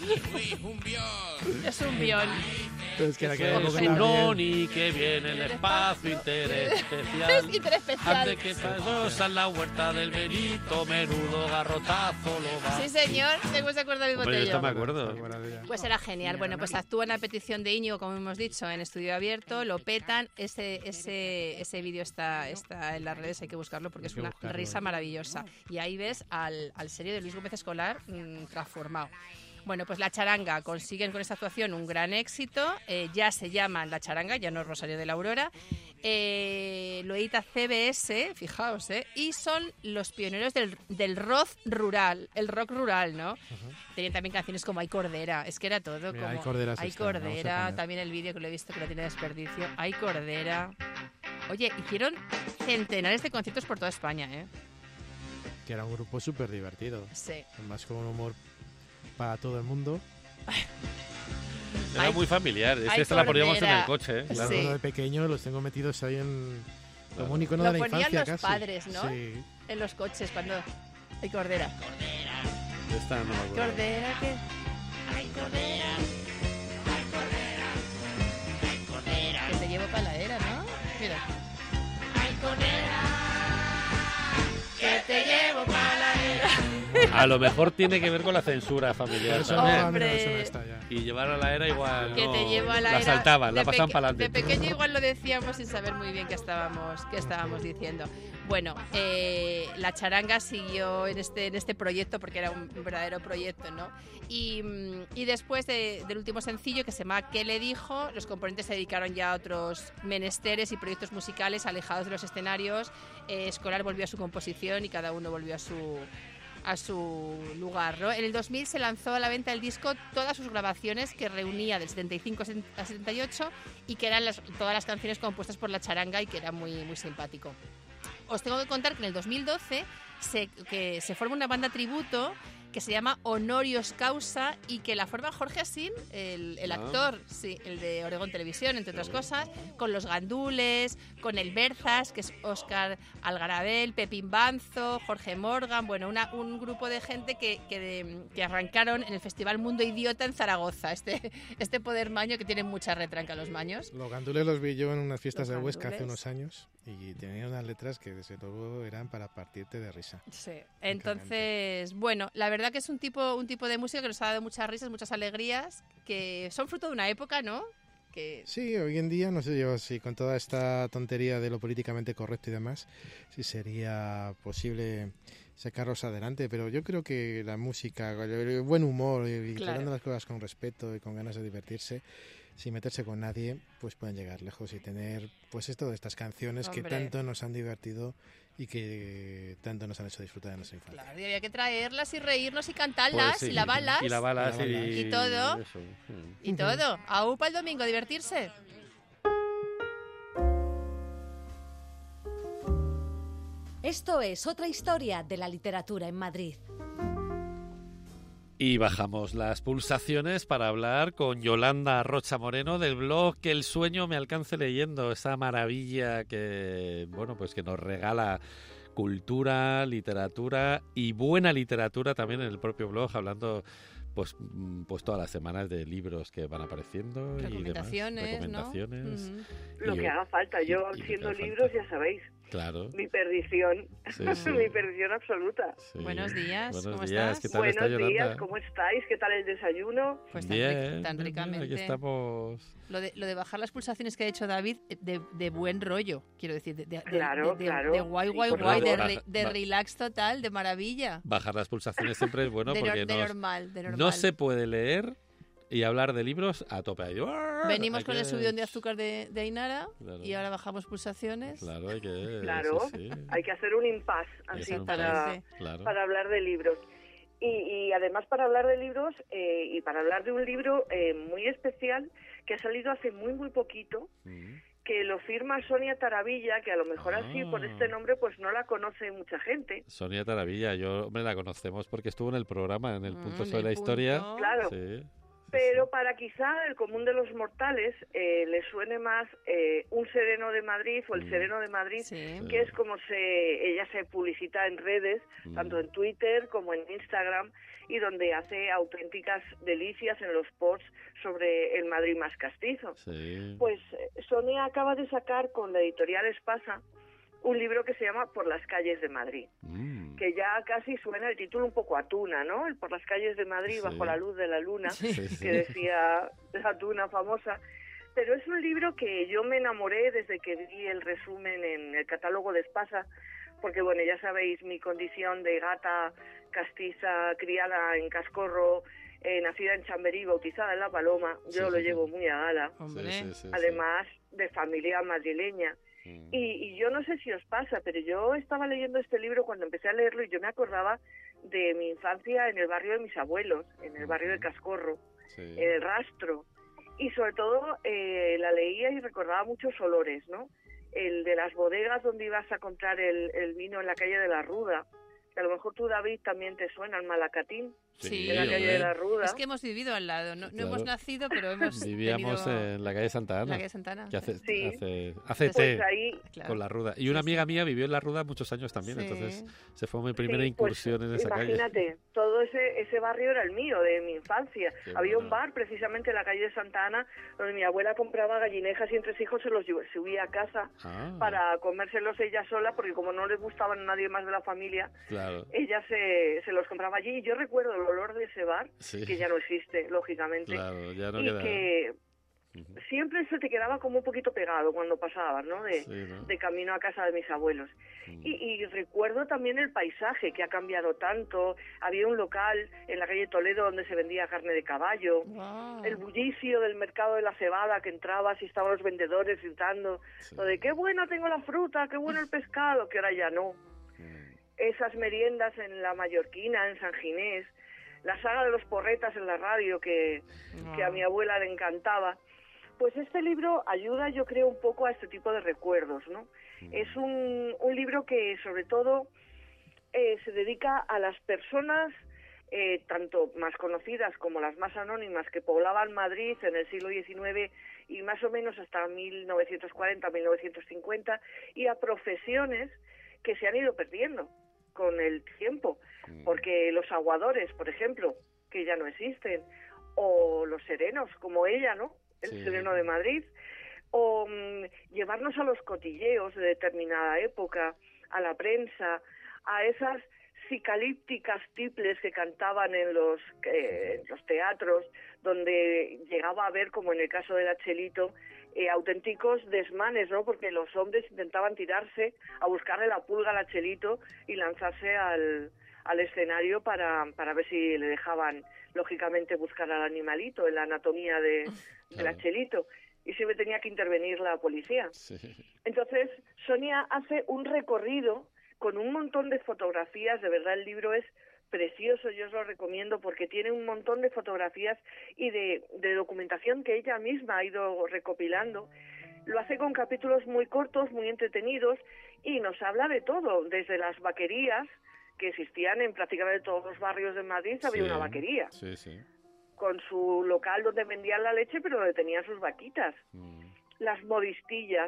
Speaker 2: Es un bión.
Speaker 6: Entonces, que
Speaker 3: Es un noni que viene el espacio interespecial.
Speaker 2: Interespecial.
Speaker 3: Ande que pasosa en la huerta del Benito, menudo garrotazo lo va.
Speaker 2: Sí, señor. Según se acuerda el
Speaker 3: Hombre, yo
Speaker 2: botellón.
Speaker 3: esto me acuerdo.
Speaker 2: Pues era genial. Bueno, pues actúan a petición de Íñigo, como hemos dicho, en estudio abierto, lo petan. Ese vídeo está en las redes, hay que buscarlo porque es una risa maravillosa. Y ahí ves al serio de Luis Gómez Escolar transformado. Bueno, pues La Charanga consiguen con esta actuación un gran éxito. Ya se llaman La Charanga, ya no es Rosario de la Aurora. Lo edita CBS, fijaos, y son los pioneros del rock rural, el rock rural, ¿no? Tenían también canciones como Ay Cordera, es que era todo.
Speaker 6: Mira,
Speaker 2: como
Speaker 6: Ay Cordera,
Speaker 2: también el vídeo que lo he visto que no tiene desperdicio. Ay Cordera. Oye, hicieron centenares de conciertos por toda España, ¿eh?
Speaker 6: Que era un grupo súper divertido.
Speaker 2: Sí.
Speaker 6: Además con un humor para todo el mundo.
Speaker 3: Era muy familiar. Esta la poníamos en el coche, ¿eh?
Speaker 6: Claro.
Speaker 2: Sí.
Speaker 6: De pequeño los tengo metidos ahí como un icono de la infancia.
Speaker 2: Lo ponían los
Speaker 6: casi.
Speaker 2: padres, ¿no?
Speaker 6: Sí.
Speaker 2: En los coches cuando... Ay Cordera.
Speaker 3: Esta no me acuerdo.
Speaker 2: Cordera, ¿qué? Ay Cordera. Ay Cordera. Ay Cordera. Que te llevo para la era, ¿no? Mira. Ay Cordera. Que te llevo para la era.
Speaker 3: A lo mejor tiene que ver con la censura familiar.
Speaker 6: Eso
Speaker 3: también.
Speaker 6: no, a mí no me suena esta ya.
Speaker 3: Y llevar a la era igual.
Speaker 2: Que
Speaker 3: no,
Speaker 2: te llevo a la
Speaker 3: la
Speaker 2: era.
Speaker 3: saltaban, la
Speaker 2: De
Speaker 3: pasaban para adelante.
Speaker 2: De pequeño igual lo decíamos sin saber muy bien qué estábamos diciendo. Bueno, La Charanga siguió en este proyecto porque era un verdadero proyecto, ¿no? Y después del último sencillo que se llama ¿Qué le dijo?, los componentes se dedicaron ya a otros menesteres y proyectos musicales alejados de los escenarios. Escolar volvió a su composición y cada uno volvió a su lugar, ¿no? En el 2000 se lanzó a la venta el disco todas sus grabaciones que reunía del 75 a 78 y que eran todas las canciones compuestas por La Charanga y que era muy, muy simpático. Os tengo que contar que en el 2012 se forma una banda tributo que se llama Honorios Causa y que la forma Jorge Asín, el actor, sí, el de Oregón Televisión, entre otras cosas, con los Gandules, con el Berzas, que es Óscar Algarabel, Pepín Banzo, Jorge Morgan, bueno, un grupo de gente que arrancaron en el Festival Mundo Idiota en Zaragoza, este poder maño que tienen mucha retranca los maños.
Speaker 6: Los Gandules los vi yo en unas fiestas
Speaker 2: Los
Speaker 6: de Huesca
Speaker 2: Gandules.
Speaker 6: hace unos años y tenían unas letras que desde luego eran para partirte de risa.
Speaker 2: Sí, entonces, bueno, la verdad que es un tipo de música que nos ha dado muchas risas, muchas alegrías, que son fruto de una época, ¿no? Que...
Speaker 6: Sí, hoy en día, no sé yo si con toda esta tontería de lo políticamente correcto y demás, si sería posible sacarlos adelante, pero yo creo que la música, el buen humor y tratando las cosas con respeto y con ganas de divertirse, sin meterse con nadie, pues pueden llegar lejos y tener pues esto de estas canciones que tanto nos han divertido y que tanto nos han hecho disfrutar de nuestra infancia.
Speaker 2: Claro, y había que traerlas y reírnos y cantarlas
Speaker 3: Pues sí,
Speaker 2: y lavarlas.
Speaker 3: Y lavarlas
Speaker 2: y todo.
Speaker 3: Eso.
Speaker 2: Y todo. Aún para el domingo, divertirse.
Speaker 5: Esto es otra historia de la literatura en Madrid.
Speaker 3: Y bajamos las pulsaciones para hablar con Yolanda Rocha Moreno del blog Que el sueño me alcance leyendo, esa maravilla que, bueno, pues que nos regala cultura, literatura y buena literatura también en el propio blog, hablando pues todas las semanas de libros que van apareciendo y demás. Recomendaciones.
Speaker 2: ¿No?
Speaker 7: Lo que haga falta. Yo, siendo libros, ya sabéis.
Speaker 3: Claro.
Speaker 7: Mi perdición.
Speaker 3: Sí, sí.
Speaker 7: Mi perdición absoluta.
Speaker 3: Sí.
Speaker 2: Buenos días.
Speaker 3: Buenos
Speaker 2: ¿Cómo
Speaker 3: días.
Speaker 2: estás?
Speaker 3: ¿Qué tal está,
Speaker 7: Buenos
Speaker 3: Yolanda?
Speaker 7: días, ¿cómo estáis? ¿Qué tal el desayuno?
Speaker 2: Pues
Speaker 3: Bien,
Speaker 2: tan ricamente.
Speaker 3: Aquí estamos.
Speaker 2: Lo de bajar las pulsaciones que ha hecho David, de buen rollo, quiero decir.
Speaker 7: Claro.
Speaker 2: De guay, de relax total, de maravilla.
Speaker 3: Bajar las pulsaciones siempre es bueno porque
Speaker 2: normal.
Speaker 3: no se puede leer y hablar de libros a tope.
Speaker 2: Venimos con el subidón de azúcar de Ainara,
Speaker 3: claro.
Speaker 2: Y ahora bajamos pulsaciones.
Speaker 3: Claro, hay que...
Speaker 7: Claro,
Speaker 3: sí.
Speaker 7: hay que hacer un impasse así para hablar de libros. Y además para hablar de libros y para hablar de un libro muy especial que ha salido hace muy, muy poquito, que lo firma Sonia Taravilla, que a lo mejor así por este nombre pues no la conoce mucha gente.
Speaker 3: Sonia Taravilla, la conocemos porque estuvo en el programa, en el punto sobre la historia.
Speaker 7: Claro.
Speaker 3: Sí.
Speaker 9: Pero para quizá el común de los mortales le suene más Un sereno de Madrid o El sereno de Madrid, que es como ella se publicita en redes, tanto en Twitter como en Instagram, y donde hace auténticas delicias en los posts sobre el Madrid más castizo.
Speaker 3: Sí.
Speaker 9: Pues Sonia acaba de sacar con la editorial Espasa un libro que se llama Por las calles de Madrid, que ya casi suena el título un poco a Tuna, ¿no? El Por las calles de Madrid, bajo la luz de la luna, que decía la Tuna famosa. Pero es un libro que yo me enamoré desde que vi el resumen en el catálogo de Espasa, porque, bueno, ya sabéis mi condición de gata castiza, criada en Cascorro, nacida en Chamberí, bautizada en La Paloma. Yo lo llevo muy a gala, además de familia madrileña. Y yo no sé si os pasa, pero yo estaba leyendo este libro cuando empecé a leerlo y yo me acordaba de mi infancia en el barrio de mis abuelos, en el barrio de Cascorro, en el Rastro. Y sobre todo la leía y recordaba muchos olores, ¿no? El de las bodegas donde ibas a comprar el vino en la calle de la Ruda, que a lo mejor tú, David, también te suena, el Malacatín, en la calle de la Ruda.
Speaker 2: Es que hemos vivido al lado, no hemos nacido, pero hemos
Speaker 3: vivíamos en la calle Santa Ana.
Speaker 2: La calle Santa Ana.
Speaker 3: Que hace
Speaker 9: pues
Speaker 3: té
Speaker 9: ahí,
Speaker 3: con la Ruda. Y una amiga mía vivió en la Ruda muchos años también, entonces se fue mi primera incursión en esa calle.
Speaker 9: Imagínate, todo ese barrio era el mío, de mi infancia. Había un bar precisamente en la calle de Santa Ana donde mi abuela compraba gallinejas y entresijos se los subía a casa para comérselos ella sola, porque como no les gustaban a nadie más de la familia, ella se los compraba allí. Y yo recuerdo el olor de ese bar, que ya no existe, lógicamente, que siempre se te quedaba como un poquito pegado cuando pasabas, ¿no? De camino a casa de mis abuelos. Y recuerdo también el paisaje, que ha cambiado tanto. Había un local en la calle Toledo donde se vendía carne de caballo. El bullicio del mercado de la cebada, que entrabas y estaban los vendedores gritando lo de qué buena tengo la fruta, qué bueno el pescado, que ahora ya no. Esas meriendas en la Mallorquina, en San Ginés, la saga de los porretas en la radio que a mi abuela le encantaba. Pues este libro ayuda, yo creo, un poco a este tipo de recuerdos, ¿no? Es un libro que, sobre todo, se dedica a las personas, tanto más conocidas como las más anónimas, que poblaban Madrid en el siglo XIX y más o menos hasta 1940, 1950, y a profesiones que se han ido perdiendo con el tiempo, porque los aguadores, por ejemplo, que ya no existen, o los serenos, como ella, ¿no? El sereno de Madrid, o llevarnos a los cotilleos de determinada época, a la prensa, a esas psicalípticas tiples que cantaban en los teatros, donde llegaba a haber, como en el caso del Chelito, auténticos desmanes, ¿no? Porque los hombres intentaban tirarse a buscarle la pulga al Chelito y lanzarse al escenario para ver si le dejaban, lógicamente, buscar al animalito en la anatomía del Chelito. Y siempre tenía que intervenir la policía. Entonces, Sonia hace un recorrido con un montón de fotografías. De verdad, el libro es precioso, yo os lo recomiendo porque tiene un montón de fotografías y de documentación que ella misma ha ido recopilando. Lo hace con capítulos muy cortos, muy entretenidos, y nos habla de todo, desde las vaquerías, que existían en prácticamente todos los barrios de Madrid, había una vaquería. Con su local donde vendían la leche, pero donde tenían sus vaquitas. Las modistillas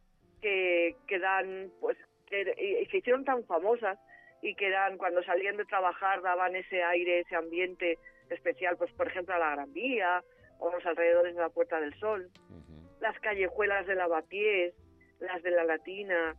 Speaker 9: que dan, pues, que hicieron tan famosas, y que eran, cuando salían de trabajar, daban ese aire, ese ambiente especial, pues por ejemplo a la Gran Vía o los alrededores de la Puerta del Sol. Las callejuelas de Lavapiés, las de la Latina,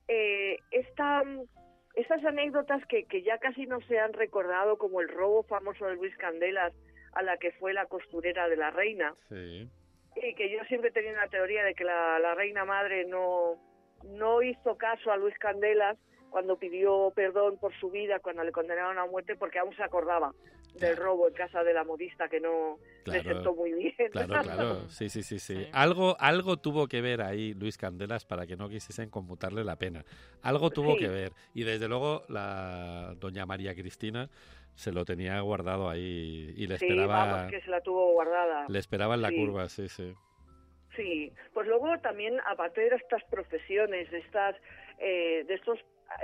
Speaker 9: estas anécdotas que ya casi no se han recordado, como el robo famoso de Luis Candelas a la que fue la costurera de la reina, y que yo siempre tenía una teoría de que la reina madre no hizo caso a Luis Candelas cuando pidió perdón por su vida, cuando le condenaron a muerte, porque aún se acordaba del robo en casa de la modista, que no le sentó muy bien.
Speaker 3: Claro. Sí. Algo tuvo que ver ahí Luis Candelas para que no quisiesen conmutarle la pena. Algo tuvo que ver. Y desde luego la doña María Cristina se lo tenía guardado ahí y le esperaba...
Speaker 9: vamos, que se la tuvo guardada.
Speaker 3: Le esperaba en la curva, sí.
Speaker 9: Sí, pues luego también, aparte de estas profesiones, de estos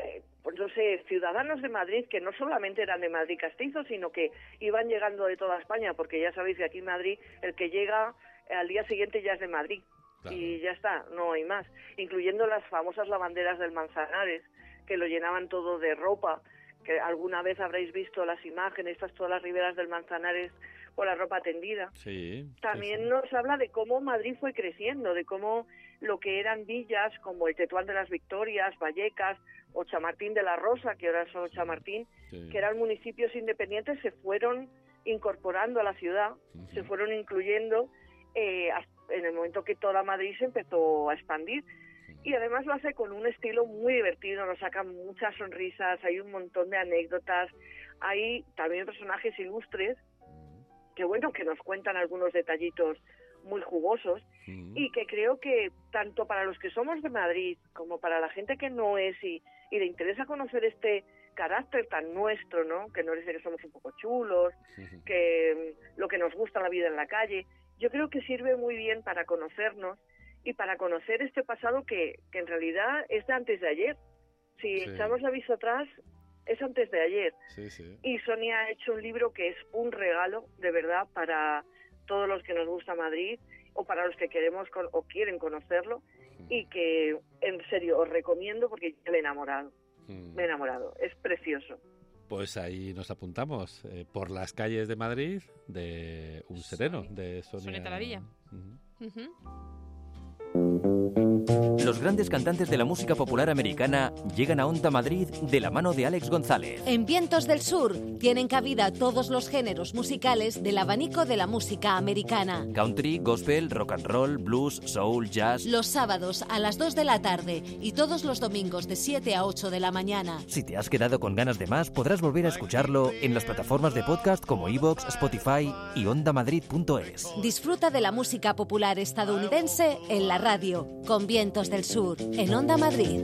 Speaker 9: pues no sé, ciudadanos de Madrid que no solamente eran de Madrid castizo, sino que iban llegando de toda España, porque ya sabéis que aquí en Madrid el que llega al día siguiente ya es de Madrid. Claro. Y ya está, no hay más, incluyendo las famosas lavanderas del Manzanares, que lo llenaban todo de ropa, que alguna vez habréis visto las imágenes, todas las riberas del Manzanares con la ropa tendida.
Speaker 3: Sí,
Speaker 9: también
Speaker 3: sí.
Speaker 9: Nos habla de cómo Madrid fue creciendo, de cómo lo que eran villas como el Tetuán de las Victorias, Vallecas o Chamartín de la Rosa, que ahora son Chamartín, sí, que eran municipios independientes, se fueron incorporando a la ciudad, se fueron incluyendo en el momento que toda Madrid se empezó a expandir. Y además lo hace con un estilo muy divertido, nos sacan muchas sonrisas, hay un montón de anécdotas, hay también personajes ilustres que bueno, que nos cuentan algunos detallitos muy jugosos y que creo que tanto para los que somos de Madrid como para la gente que no es y le interesa conocer este carácter tan nuestro, ¿no? Que nos dice que somos un poco chulos, que lo que nos gusta la vida en la calle, yo creo que sirve muy bien para conocernos y para conocer este pasado que en realidad es de antes de ayer. Si echamos la vista atrás, es antes de ayer. Y Sonia ha hecho un libro que es un regalo, de verdad, para todos los que nos gusta Madrid o para los que queremos o quieren conocerlo y que, en serio, os recomiendo porque me he enamorado. Me he enamorado. Es precioso.
Speaker 3: Pues ahí nos apuntamos, por las calles de Madrid, de Un sereno, de Sonia
Speaker 2: Talavilla.
Speaker 1: Los grandes cantantes de la música popular americana llegan a Onda Madrid de la mano de Alex González.
Speaker 5: En Vientos del Sur tienen cabida todos los géneros musicales del abanico de la música americana.
Speaker 1: Country, gospel, rock and roll, blues, soul, jazz.
Speaker 5: Los sábados a las 2 de la tarde y todos los domingos de 7 a 8 de la mañana.
Speaker 1: Si te has quedado con ganas de más, podrás volver a escucharlo en las plataformas de podcast como iVoox, Spotify y ondamadrid.es.
Speaker 5: Disfruta de la música popular estadounidense en la radio, con Vientos del Sur, en Onda Madrid.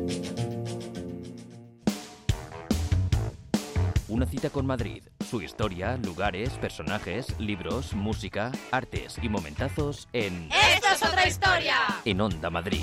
Speaker 1: Una cita con Madrid, su historia, lugares, personajes, libros, música, artes y momentazos en...
Speaker 2: ¡Esto es otra historia!
Speaker 1: En Onda Madrid.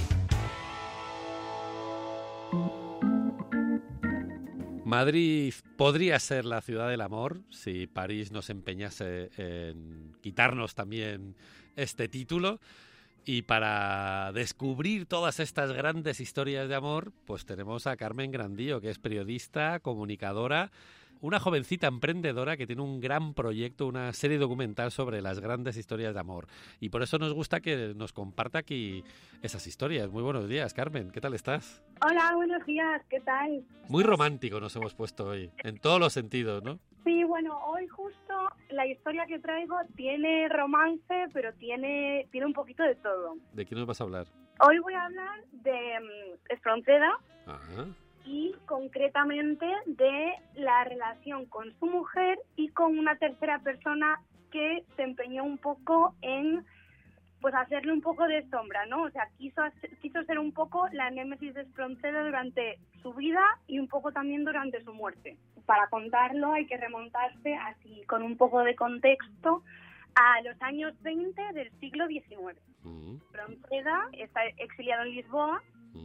Speaker 3: Madrid podría ser la ciudad del amor si París nos empeñase en quitarnos también este título. Y para descubrir todas estas grandes historias de amor, pues tenemos a Carmen Grandío, que es periodista, comunicadora, una jovencita emprendedora que tiene un gran proyecto, una serie documental sobre las grandes historias de amor. Y por eso nos gusta que nos comparta aquí esas historias. Muy buenos días, Carmen. ¿Qué tal estás?
Speaker 10: Hola, buenos días. ¿Qué tal?
Speaker 3: Muy romántico nos hemos puesto hoy, en todos los sentidos, ¿no?
Speaker 10: Sí, bueno, hoy justo la historia que traigo tiene romance, pero tiene un poquito de todo.
Speaker 3: ¿De qué nos vas a hablar?
Speaker 10: Hoy voy a hablar de Espronceda.
Speaker 3: Ajá.
Speaker 10: Y concretamente de la relación con su mujer y con una tercera persona que se empeñó un poco en pues hacerle un poco de sombra, ¿no? O sea, quiso ser un poco la némesis de Espronceda durante su vida y un poco también durante su muerte. Para contarlo hay que remontarse así con un poco de contexto a los años 20 del siglo XIX. Espronceda está exiliado en Lisboa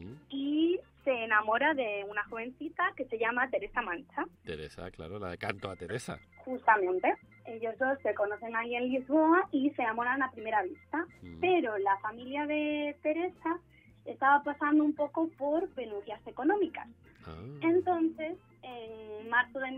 Speaker 10: y se enamora de una jovencita que se llama Teresa Mancha.
Speaker 3: Teresa, claro, la de Canto a Teresa.
Speaker 10: Justamente. Ellos dos se conocen ahí en Lisboa y se enamoran a primera vista. Pero la familia de Teresa estaba pasando un poco por penurias económicas. Entonces, en marzo de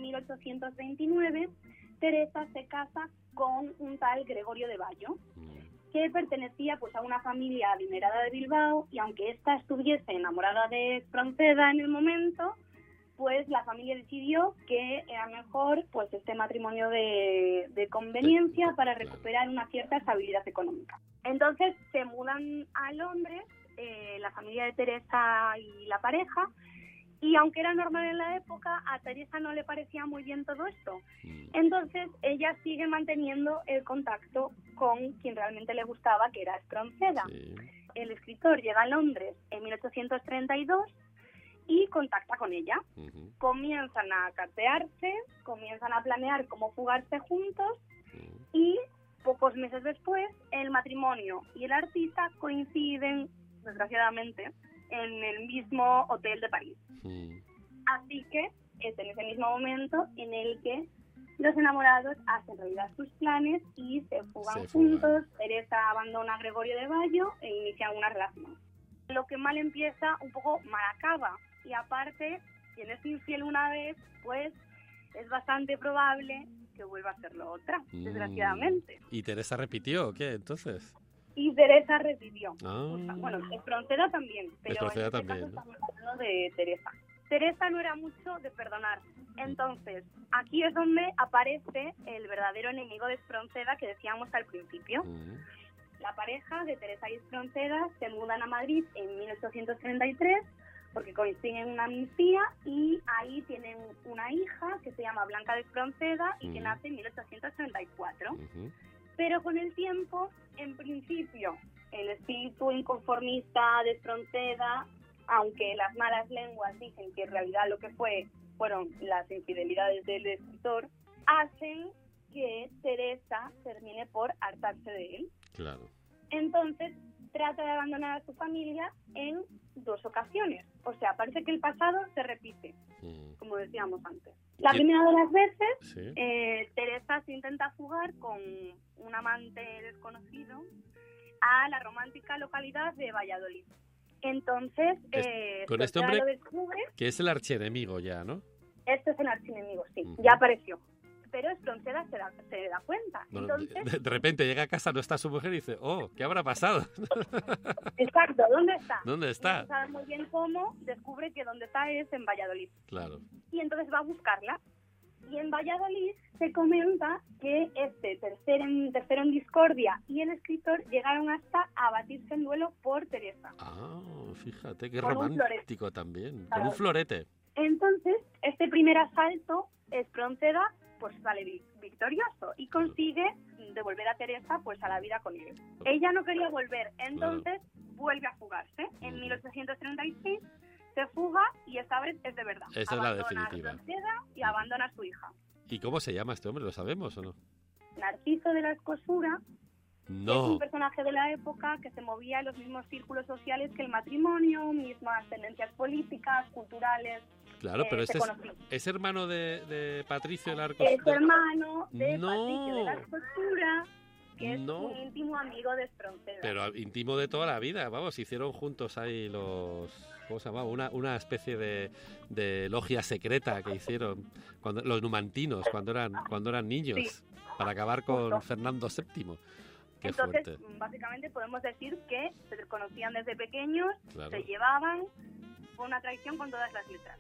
Speaker 10: 1829, Teresa se casa con un tal Gregorio de Bayo, que pertenecía pues a una familia adinerada de Bilbao, y aunque ésta estuviese enamorada de Espronceda en el momento, pues la familia decidió que era mejor pues este matrimonio de conveniencia para recuperar una cierta estabilidad económica. Entonces se mudan a Londres, la familia de Teresa y la pareja, y aunque era normal en la época, a Teresa no le parecía muy bien todo esto. Entonces ella sigue manteniendo el contacto con quien realmente le gustaba, que era Espronceda. El escritor llega a Londres en 1832 y contacta con ella. Comienzan a cartearse, comienzan a planear cómo fugarse juntos y pocos meses después el matrimonio y el artista coinciden, desgraciadamente, en el mismo hotel de París. Así que es en ese mismo momento en el que los enamorados hacen realidad sus planes y se fugan juntos. Teresa abandona a Gregorio de Bayo e inician una relación. Lo que mal empieza, un poco mal acaba. Y aparte, quien es infiel una vez, pues es bastante probable que vuelva a hacerlo otra, desgraciadamente.
Speaker 3: ¿Y Teresa repitió o qué, entonces?
Speaker 10: Y Teresa repitió.
Speaker 3: Ah.
Speaker 10: Bueno, Espronceda también, pero
Speaker 3: Espronceda
Speaker 10: en este
Speaker 3: también,
Speaker 10: caso
Speaker 3: ¿no?
Speaker 10: estamos hablando de Teresa. Teresa no era mucho de perdonar. Entonces, aquí es donde aparece el verdadero enemigo de Espronceda que decíamos al principio. La pareja de Teresa y Espronceda se mudan a Madrid en 1833 porque coinciden en una amnistía y ahí tienen una hija que se llama Blanca de Espronceda y que nace en 1834. Pero con el tiempo, en principio, el espíritu inconformista de Espronceda, aunque las malas lenguas dicen que en realidad lo que fueron las infidelidades del escritor, hacen que Teresa termine por hartarse de él.
Speaker 3: Claro.
Speaker 10: Entonces trata de abandonar a su familia en 2 ocasiones. O sea, parece que el pasado se repite, como decíamos antes. La primera de las veces, Teresa se intenta fugar con un amante desconocido a la romántica localidad de Valladolid. Entonces,
Speaker 3: con este hombre,
Speaker 10: lo descubre,
Speaker 3: que es el archienemigo ya, ¿no?
Speaker 10: Este es el archienemigo, sí, ya apareció. Pero Espronceda se da cuenta.
Speaker 3: Bueno,
Speaker 10: Entonces,
Speaker 3: de repente llega a casa, no está su mujer y dice, ¿qué habrá pasado?
Speaker 10: Exacto, ¿dónde está?
Speaker 3: ¿Dónde está?
Speaker 10: No sabe muy bien cómo, descubre que donde está es en Valladolid.
Speaker 3: Claro.
Speaker 10: Y entonces va a buscarla. Y en Valladolid se comenta que tercero en discordia y el escritor llegaron hasta a batirse en duelo por Teresa.
Speaker 3: Ah, fíjate, qué
Speaker 10: con
Speaker 3: romántico también.
Speaker 10: Claro.
Speaker 3: Con un florete.
Speaker 10: Entonces, este primer asalto, Espronceda pues sale victorioso y consigue devolver a Teresa pues a la vida con él. Ella no quería volver, entonces vuelve a fugarse. En 1836 se fuga y esta vez es de verdad.
Speaker 3: Esa es la definitiva.
Speaker 10: Abandona a Espronceda y abandona a su hija.
Speaker 3: ¿Y cómo se llama este hombre? ¿Lo sabemos o no?
Speaker 10: Narciso de la Escosura.
Speaker 3: No.
Speaker 10: Es un personaje de la época que se movía en los mismos círculos sociales que el matrimonio, mismas tendencias políticas, culturales.
Speaker 3: Claro, pero es hermano de Patricio de la
Speaker 10: Es hermano de
Speaker 3: No.
Speaker 10: Patricio de la Escosura, que es
Speaker 3: No.
Speaker 10: un íntimo amigo de Espronceda.
Speaker 3: Pero íntimo de toda la vida, vamos, hicieron juntos ahí ¿cómo se llamaba? Una especie de logia secreta que hicieron los numantinos cuando eran niños,
Speaker 10: Sí.
Speaker 3: para acabar con Fernando VII. Qué
Speaker 10: Entonces,
Speaker 3: fuerte.
Speaker 10: básicamente podemos decir que se conocían desde pequeños,
Speaker 3: Claro.
Speaker 10: se llevaban, fue una traición con todas las letras.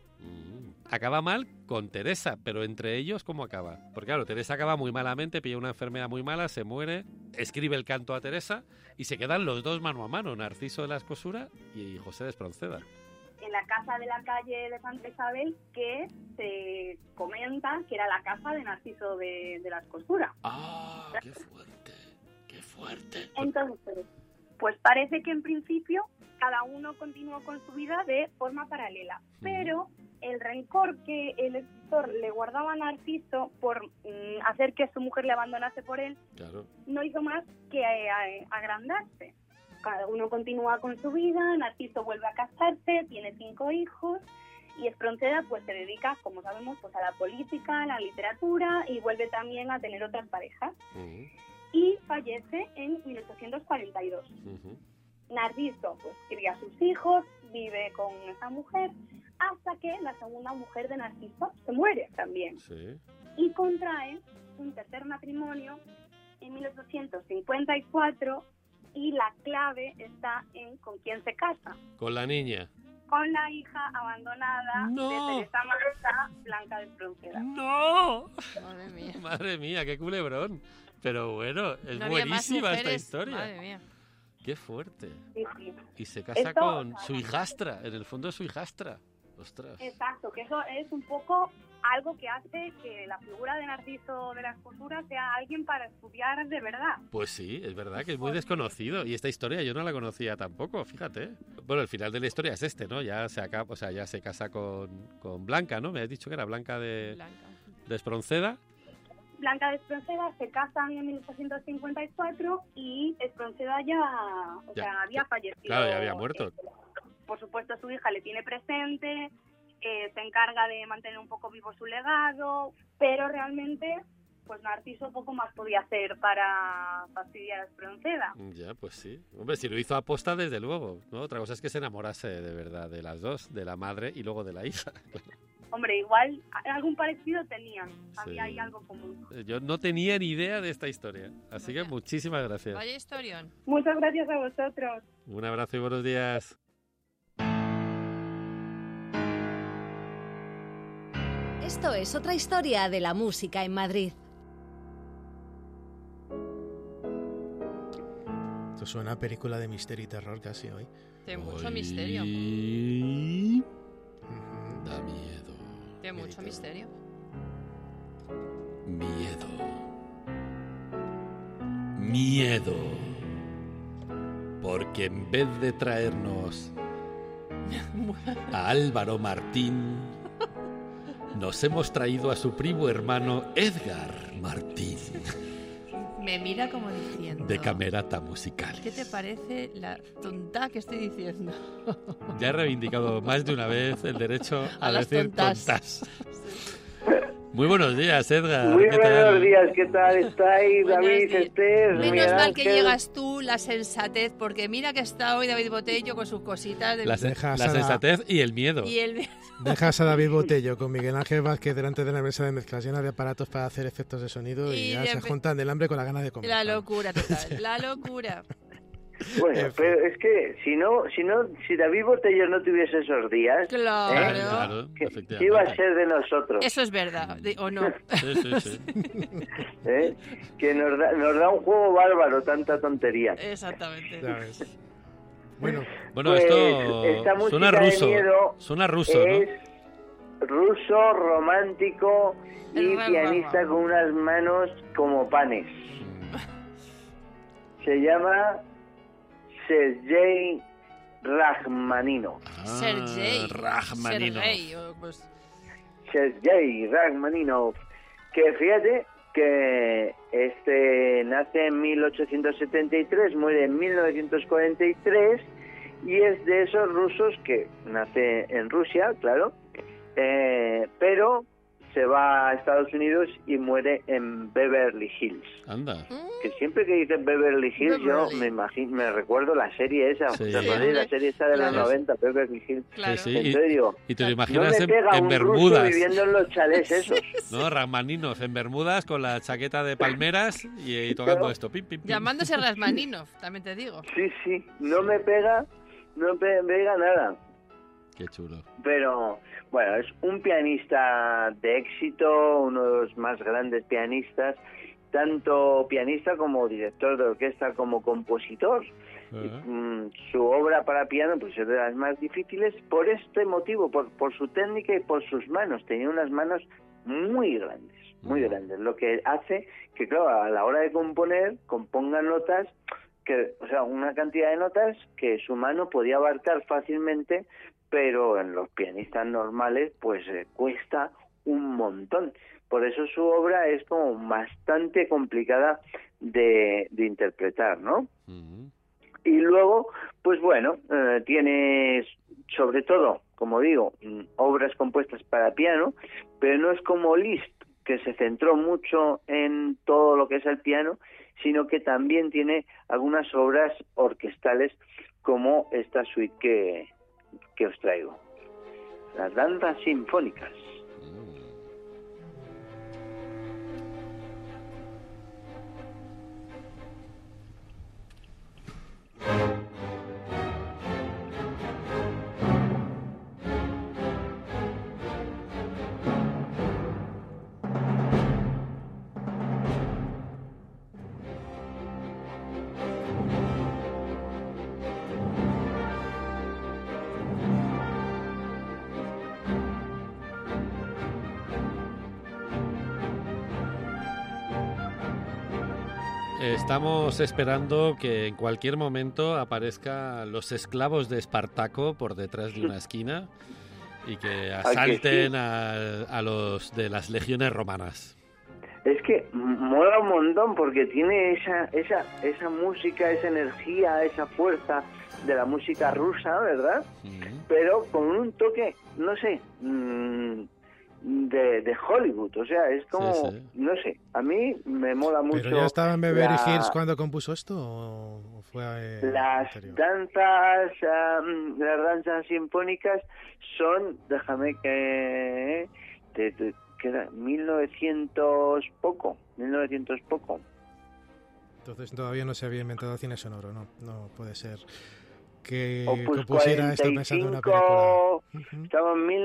Speaker 3: Acaba mal con Teresa, pero entre ellos, ¿cómo acaba? Porque claro, Teresa acaba muy malamente, pilla una enfermedad muy mala, se muere, escribe el canto a Teresa y se quedan los dos mano a mano, Narciso de la Escosura y José de Espronceda.
Speaker 10: En la casa de la calle de Santa Isabel, que se comenta que era la casa de Narciso de la Escosura.
Speaker 3: ¡Ah, qué fuerte! ¡Qué fuerte!
Speaker 10: Entonces, pues parece que en principio cada uno continuó con su vida de forma paralela, pero el rencor que el escritor le guardaba a Narciso por hacer que su mujer le abandonase por él,
Speaker 3: Claro.
Speaker 10: no hizo más que agrandarse. Cada uno continúa con su vida, Narciso vuelve a casarse, tiene 5 hijos y Espronceda pues se dedica, como sabemos, pues a la política, a la literatura y vuelve también a tener otras parejas. Y fallece en 1842. Narciso pues cría a sus hijos, vive con esa mujer, hasta que la segunda mujer de Narciso se muere también.
Speaker 3: Sí.
Speaker 10: Y contrae un tercer matrimonio en 1854 y la clave está en con quién se casa.
Speaker 3: Con la niña.
Speaker 10: Con la hija abandonada
Speaker 3: ¡No!
Speaker 10: de Teresa Marta, Blanca de Espronceda.
Speaker 3: ¡No!
Speaker 2: Madre mía.
Speaker 3: Madre mía, qué culebrón. Pero bueno, es
Speaker 2: No había más
Speaker 3: buenísima esta
Speaker 2: mujeres,
Speaker 3: historia.
Speaker 2: madre mía.
Speaker 3: Qué fuerte.
Speaker 10: Sí, sí.
Speaker 3: Y se casa
Speaker 10: Esto-
Speaker 3: con su hijastra, en el fondo es su hijastra. Ostras.
Speaker 10: Exacto, que eso es un poco algo que hace que la figura de Narciso de la Escosura sea alguien para estudiar de verdad.
Speaker 3: Pues sí, es verdad que es muy desconocido. Y esta historia yo no la conocía tampoco, fíjate. Bueno, el final de la historia es este, ¿no? Ya se acaba, o sea, ya se casa con Blanca, ¿no? Me has dicho que era Blanca de Espronceda.
Speaker 10: Blanca de Espronceda se casan en 1854 y Espronceda ya había fallecido.
Speaker 3: Claro, ya había muerto.
Speaker 10: Por supuesto, su hija le tiene presente, se encarga de mantener un poco vivo su legado, pero realmente pues Narciso poco más podía hacer para fastidiar a Espronceda.
Speaker 3: Ya, pues sí. Hombre, si lo hizo aposta, desde luego, ¿no? Otra cosa es que se enamorase de verdad de las dos, de la madre y luego de la hija.
Speaker 10: Hombre, igual algún parecido tenían, había
Speaker 3: Sí.
Speaker 10: ahí algo común.
Speaker 3: Yo no tenía ni idea de esta historia, así que muchísimas gracias.
Speaker 2: Vaya historión.
Speaker 10: Muchas gracias a vosotros.
Speaker 3: Un abrazo y buenos días.
Speaker 5: Esto es otra historia de la música en Madrid.
Speaker 6: Esto suena a película de misterio y terror casi hoy.
Speaker 2: De mucho misterio.
Speaker 3: Da miedo.
Speaker 2: De mucho misterio.
Speaker 3: Miedo. Miedo. Porque en vez de traernos a Álvaro Martín, nos hemos traído a su primo hermano Edgar Martín,
Speaker 2: Me mira como diciendo...
Speaker 3: de Camerata Musical.
Speaker 2: ¿Qué te parece la tonta que estoy diciendo?
Speaker 3: Ya he reivindicado más de una vez el derecho a
Speaker 2: las
Speaker 3: decir
Speaker 2: tontas.
Speaker 3: Muy buenos días, Edgar.
Speaker 11: Muy
Speaker 3: ¿Qué
Speaker 11: buenos
Speaker 3: tal?
Speaker 11: días, ¿qué tal estáis,
Speaker 2: Buenos
Speaker 11: David,
Speaker 2: días.
Speaker 11: Esther,
Speaker 2: Menos
Speaker 11: Miguel
Speaker 2: mal que
Speaker 11: Ángel?
Speaker 2: llegas tú, la sensatez, porque mira que está hoy David Botello con sus cositas de...
Speaker 3: La
Speaker 6: Dejas a la-
Speaker 3: sensatez y el miedo.
Speaker 2: Y el...
Speaker 6: Dejas a David Botello con Miguel Ángel Vázquez delante de la mesa de mezclas llena de aparatos para hacer efectos de sonido y
Speaker 2: Y
Speaker 6: ya
Speaker 2: de-
Speaker 6: se juntan del hambre con la gana de comer.
Speaker 2: La locura total, la locura.
Speaker 11: Bueno, pero es que si David Botello no tuviese esos días,
Speaker 2: Claro.
Speaker 3: Claro,
Speaker 11: ¿qué
Speaker 3: efectivamente.
Speaker 11: iba a ser de nosotros?
Speaker 2: Eso es verdad, ¿o no?
Speaker 3: Sí, sí, sí.
Speaker 11: ¿Eh? Que nos da un juego bárbaro, tanta tontería.
Speaker 2: Exactamente.
Speaker 6: Ya ves. Bueno,
Speaker 3: Bueno,
Speaker 11: Pues,
Speaker 3: esto
Speaker 11: esta música
Speaker 3: suena
Speaker 11: de
Speaker 3: ruso.
Speaker 11: miedo
Speaker 3: Suena ruso, ¿no?
Speaker 11: es ruso, romántico y
Speaker 2: Ra, ra,
Speaker 11: pianista
Speaker 2: ra.
Speaker 11: con unas manos como panes. Se llama Sergei Rachmaninoff.
Speaker 2: Sergei.
Speaker 3: Rachmaninoff.
Speaker 2: Sergei, o pues...
Speaker 11: Sergei Rachmaninoff, que fíjate que nace en 1873, muere en 1943 y es de esos rusos que nace en Rusia, claro, pero se va a Estados Unidos y muere en Beverly Hills.
Speaker 3: Anda.
Speaker 11: Que siempre que dicen Beverly Hills
Speaker 2: Beverly.
Speaker 11: me recuerdo la serie esa,
Speaker 3: Sí.
Speaker 11: ¿te acuerdas? La serie esa de los
Speaker 2: Claro.
Speaker 11: 90, Beverly Hills.
Speaker 2: Claro.
Speaker 3: Sí, sí.
Speaker 11: En serio,
Speaker 3: Y te lo
Speaker 11: no
Speaker 3: imaginas
Speaker 11: me pega
Speaker 3: en
Speaker 11: un
Speaker 3: Bermudas.
Speaker 11: ruso viviendo en los chalés esos.
Speaker 3: ¿No? Rachmaninoff en Bermudas con la chaqueta de palmeras y tocando
Speaker 11: Pero-
Speaker 3: esto. Pim, pim, pim.
Speaker 2: Llamándose Rasmaninov, también te digo.
Speaker 11: Sí, no me pega nada.
Speaker 3: Qué chulo.
Speaker 11: Pero, bueno, es un pianista de éxito, uno de los más grandes pianistas, tanto pianista como director de orquesta, como compositor. Su obra para piano pues es de las más difíciles por este motivo, por su técnica y por sus manos. Tenía unas manos muy grandes, lo que hace que, claro, a la hora de componer, componga notas, una cantidad de notas que su mano podía abarcar fácilmente, pero en los pianistas normales pues cuesta un montón. Por eso su obra es como bastante complicada de interpretar, ¿no? Y luego, pues bueno, tiene sobre todo, como digo, obras compuestas para piano, pero no es como Liszt, que se centró mucho en todo lo que es el piano, sino que también tiene algunas obras orquestales como esta suite que os traigo. Las danzas sinfónicas.
Speaker 3: Estamos esperando que en cualquier momento aparezcan los esclavos de Espartaco por detrás de una esquina y que asalten a los de las legiones romanas.
Speaker 11: Es que mola un montón porque tiene esa música, esa energía, esa fuerza de la música rusa, ¿verdad? pero con un toque, no sé, de Hollywood. O sea, es como, no sé, a mí me mola mucho.
Speaker 6: ¿Pero ya estaba en Beverly Hills cuando compuso esto o fue
Speaker 11: las
Speaker 6: anterior?
Speaker 11: Las danzas sinfónicas son, déjame que era 1900 poco.
Speaker 6: Entonces todavía no se había inventado el cine sonoro, no puede ser que
Speaker 11: Opus
Speaker 6: compusiera
Speaker 11: 45,
Speaker 6: esto pensando en una película.
Speaker 11: Estamos en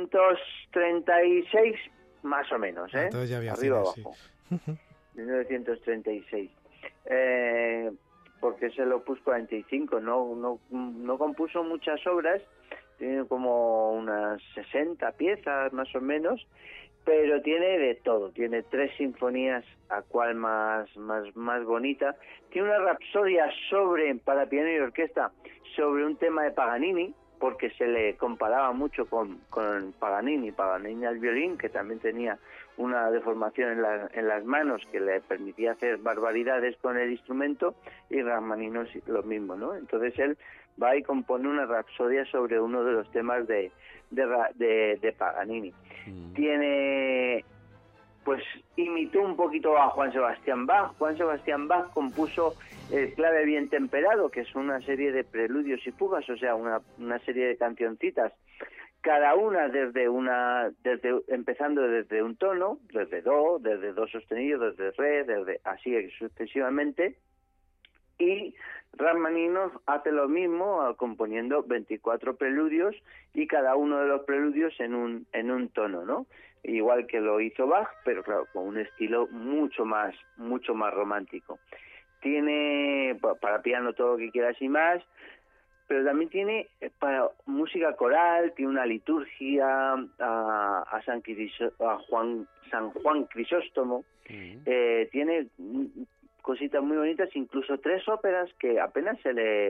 Speaker 11: 1936 más o menos,
Speaker 6: Entonces ya había
Speaker 11: arriba
Speaker 6: cine,
Speaker 11: abajo.
Speaker 6: sí.
Speaker 11: 1936. Porque es el Opus 45, no compuso muchas obras, tiene como unas 60 piezas más o menos, pero tiene de todo, tiene 3 sinfonías, a cual más bonita, tiene una rapsodia para piano y orquesta sobre un tema de Paganini, porque se le comparaba mucho con Paganini al violín, que también tenía una deformación en las manos que le permitía hacer barbaridades con el instrumento, y Rachmaninoff lo mismo, ¿no? Entonces él va y compone una rapsodia sobre uno de los temas de Paganini. Tiene, pues imitó un poquito a Juan Sebastián Bach. Juan Sebastián Bach compuso el Clave bien temperado, que es una serie de preludios y fugas, o sea, una serie de cancioncitas, cada una empezando desde un tono, desde do, desde do sostenido, desde re, desde así sucesivamente. Y Rachmaninoff hace lo mismo, componiendo 24 preludios, y cada uno de los preludios en un tono, ¿no? Igual que lo hizo Bach, pero claro, con un estilo mucho más romántico. Tiene para piano todo lo que quieras y más, pero también tiene para música coral, tiene una liturgia a San Juan Crisóstomo, tiene cositas muy bonitas, incluso 3 óperas que apenas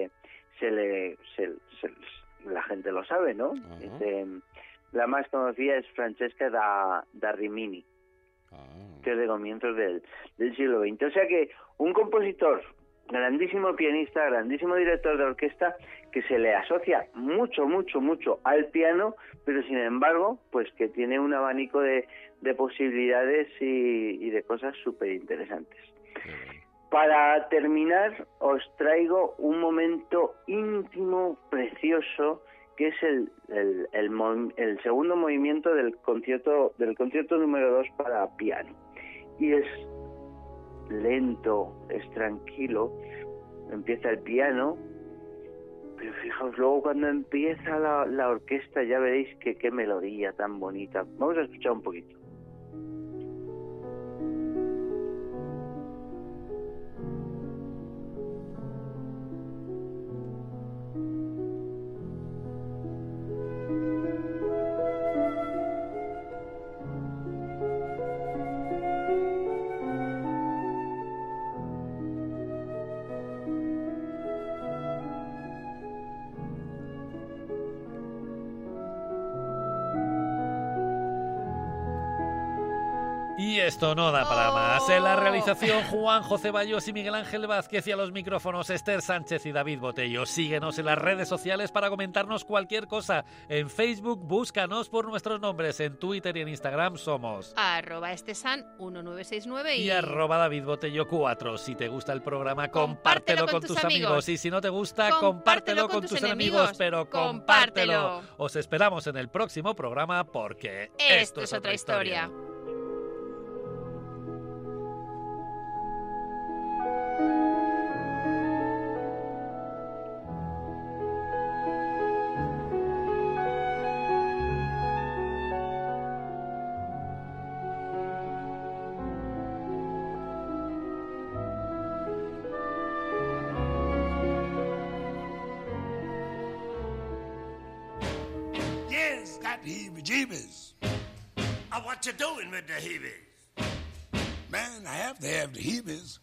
Speaker 11: la gente lo sabe, ¿no? La más conocida es Francesca da Rimini, que es de comienzos del siglo XX. O sea que un compositor, grandísimo pianista, grandísimo director de orquesta, que se le asocia mucho al piano, pero sin embargo, pues que tiene un abanico de posibilidades y de cosas súper interesantes. Para terminar, os traigo un momento íntimo, precioso, que es el segundo movimiento del concierto número 2 para piano. Y es lento, es tranquilo, empieza el piano, pero fijaos, luego cuando empieza la orquesta ya veréis qué melodía tan bonita. Vamos a escuchar un poquito.
Speaker 3: Y esto no da para más. En la realización, Juanjo Ceballos y Miguel Ángel Vázquez, y a los micrófonos, Esther Sánchez y David Botello. Síguenos en las redes sociales para comentarnos cualquier cosa. En Facebook, búscanos por nuestros nombres. En Twitter y en Instagram somos
Speaker 2: @estesan1969
Speaker 3: y @DavidBotello4. Si te gusta el programa, compártelo con tus amigos. Y si no te gusta, compártelo con tus enemigos. Pero compártelo. Os esperamos en el próximo programa, porque
Speaker 2: esto es otra historia.
Speaker 12: Heebie-jeebies. What you doing with the heebies? Man, I have to have the heebies.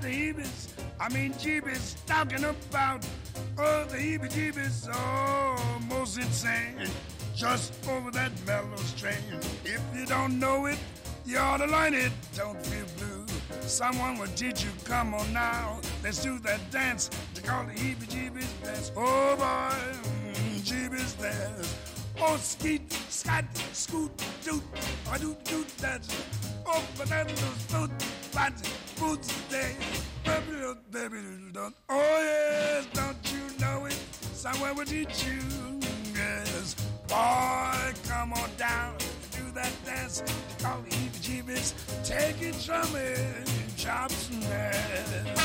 Speaker 12: the heebies, I mean jeebies, talking about, oh, the heebie-jeebies, oh, most insane, just over that mellow strain. If you don't know it, you ought to learn it, don't feel blue. Someone will teach you, come on now, let's do that dance, they call the heebie-jeebies dance. Oh boy, jeebies dance. Oh, skeet, scat, scoot, doot, I do that. Oh, but that those foot, fat, boots, they, baby, don't. Oh, yes, don't you know it? Someone will teach you, yes. Boy, come on down, do that dance. They call the heebie-jeebies. Take it from me, chops and ass.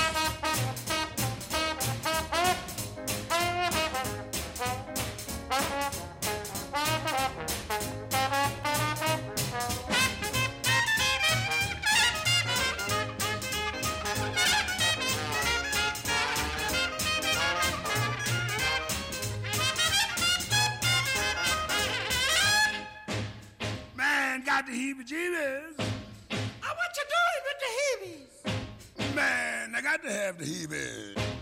Speaker 12: Man, got the heebie-jeebies. What you doing with the heebies? Man, I got to have the heebies.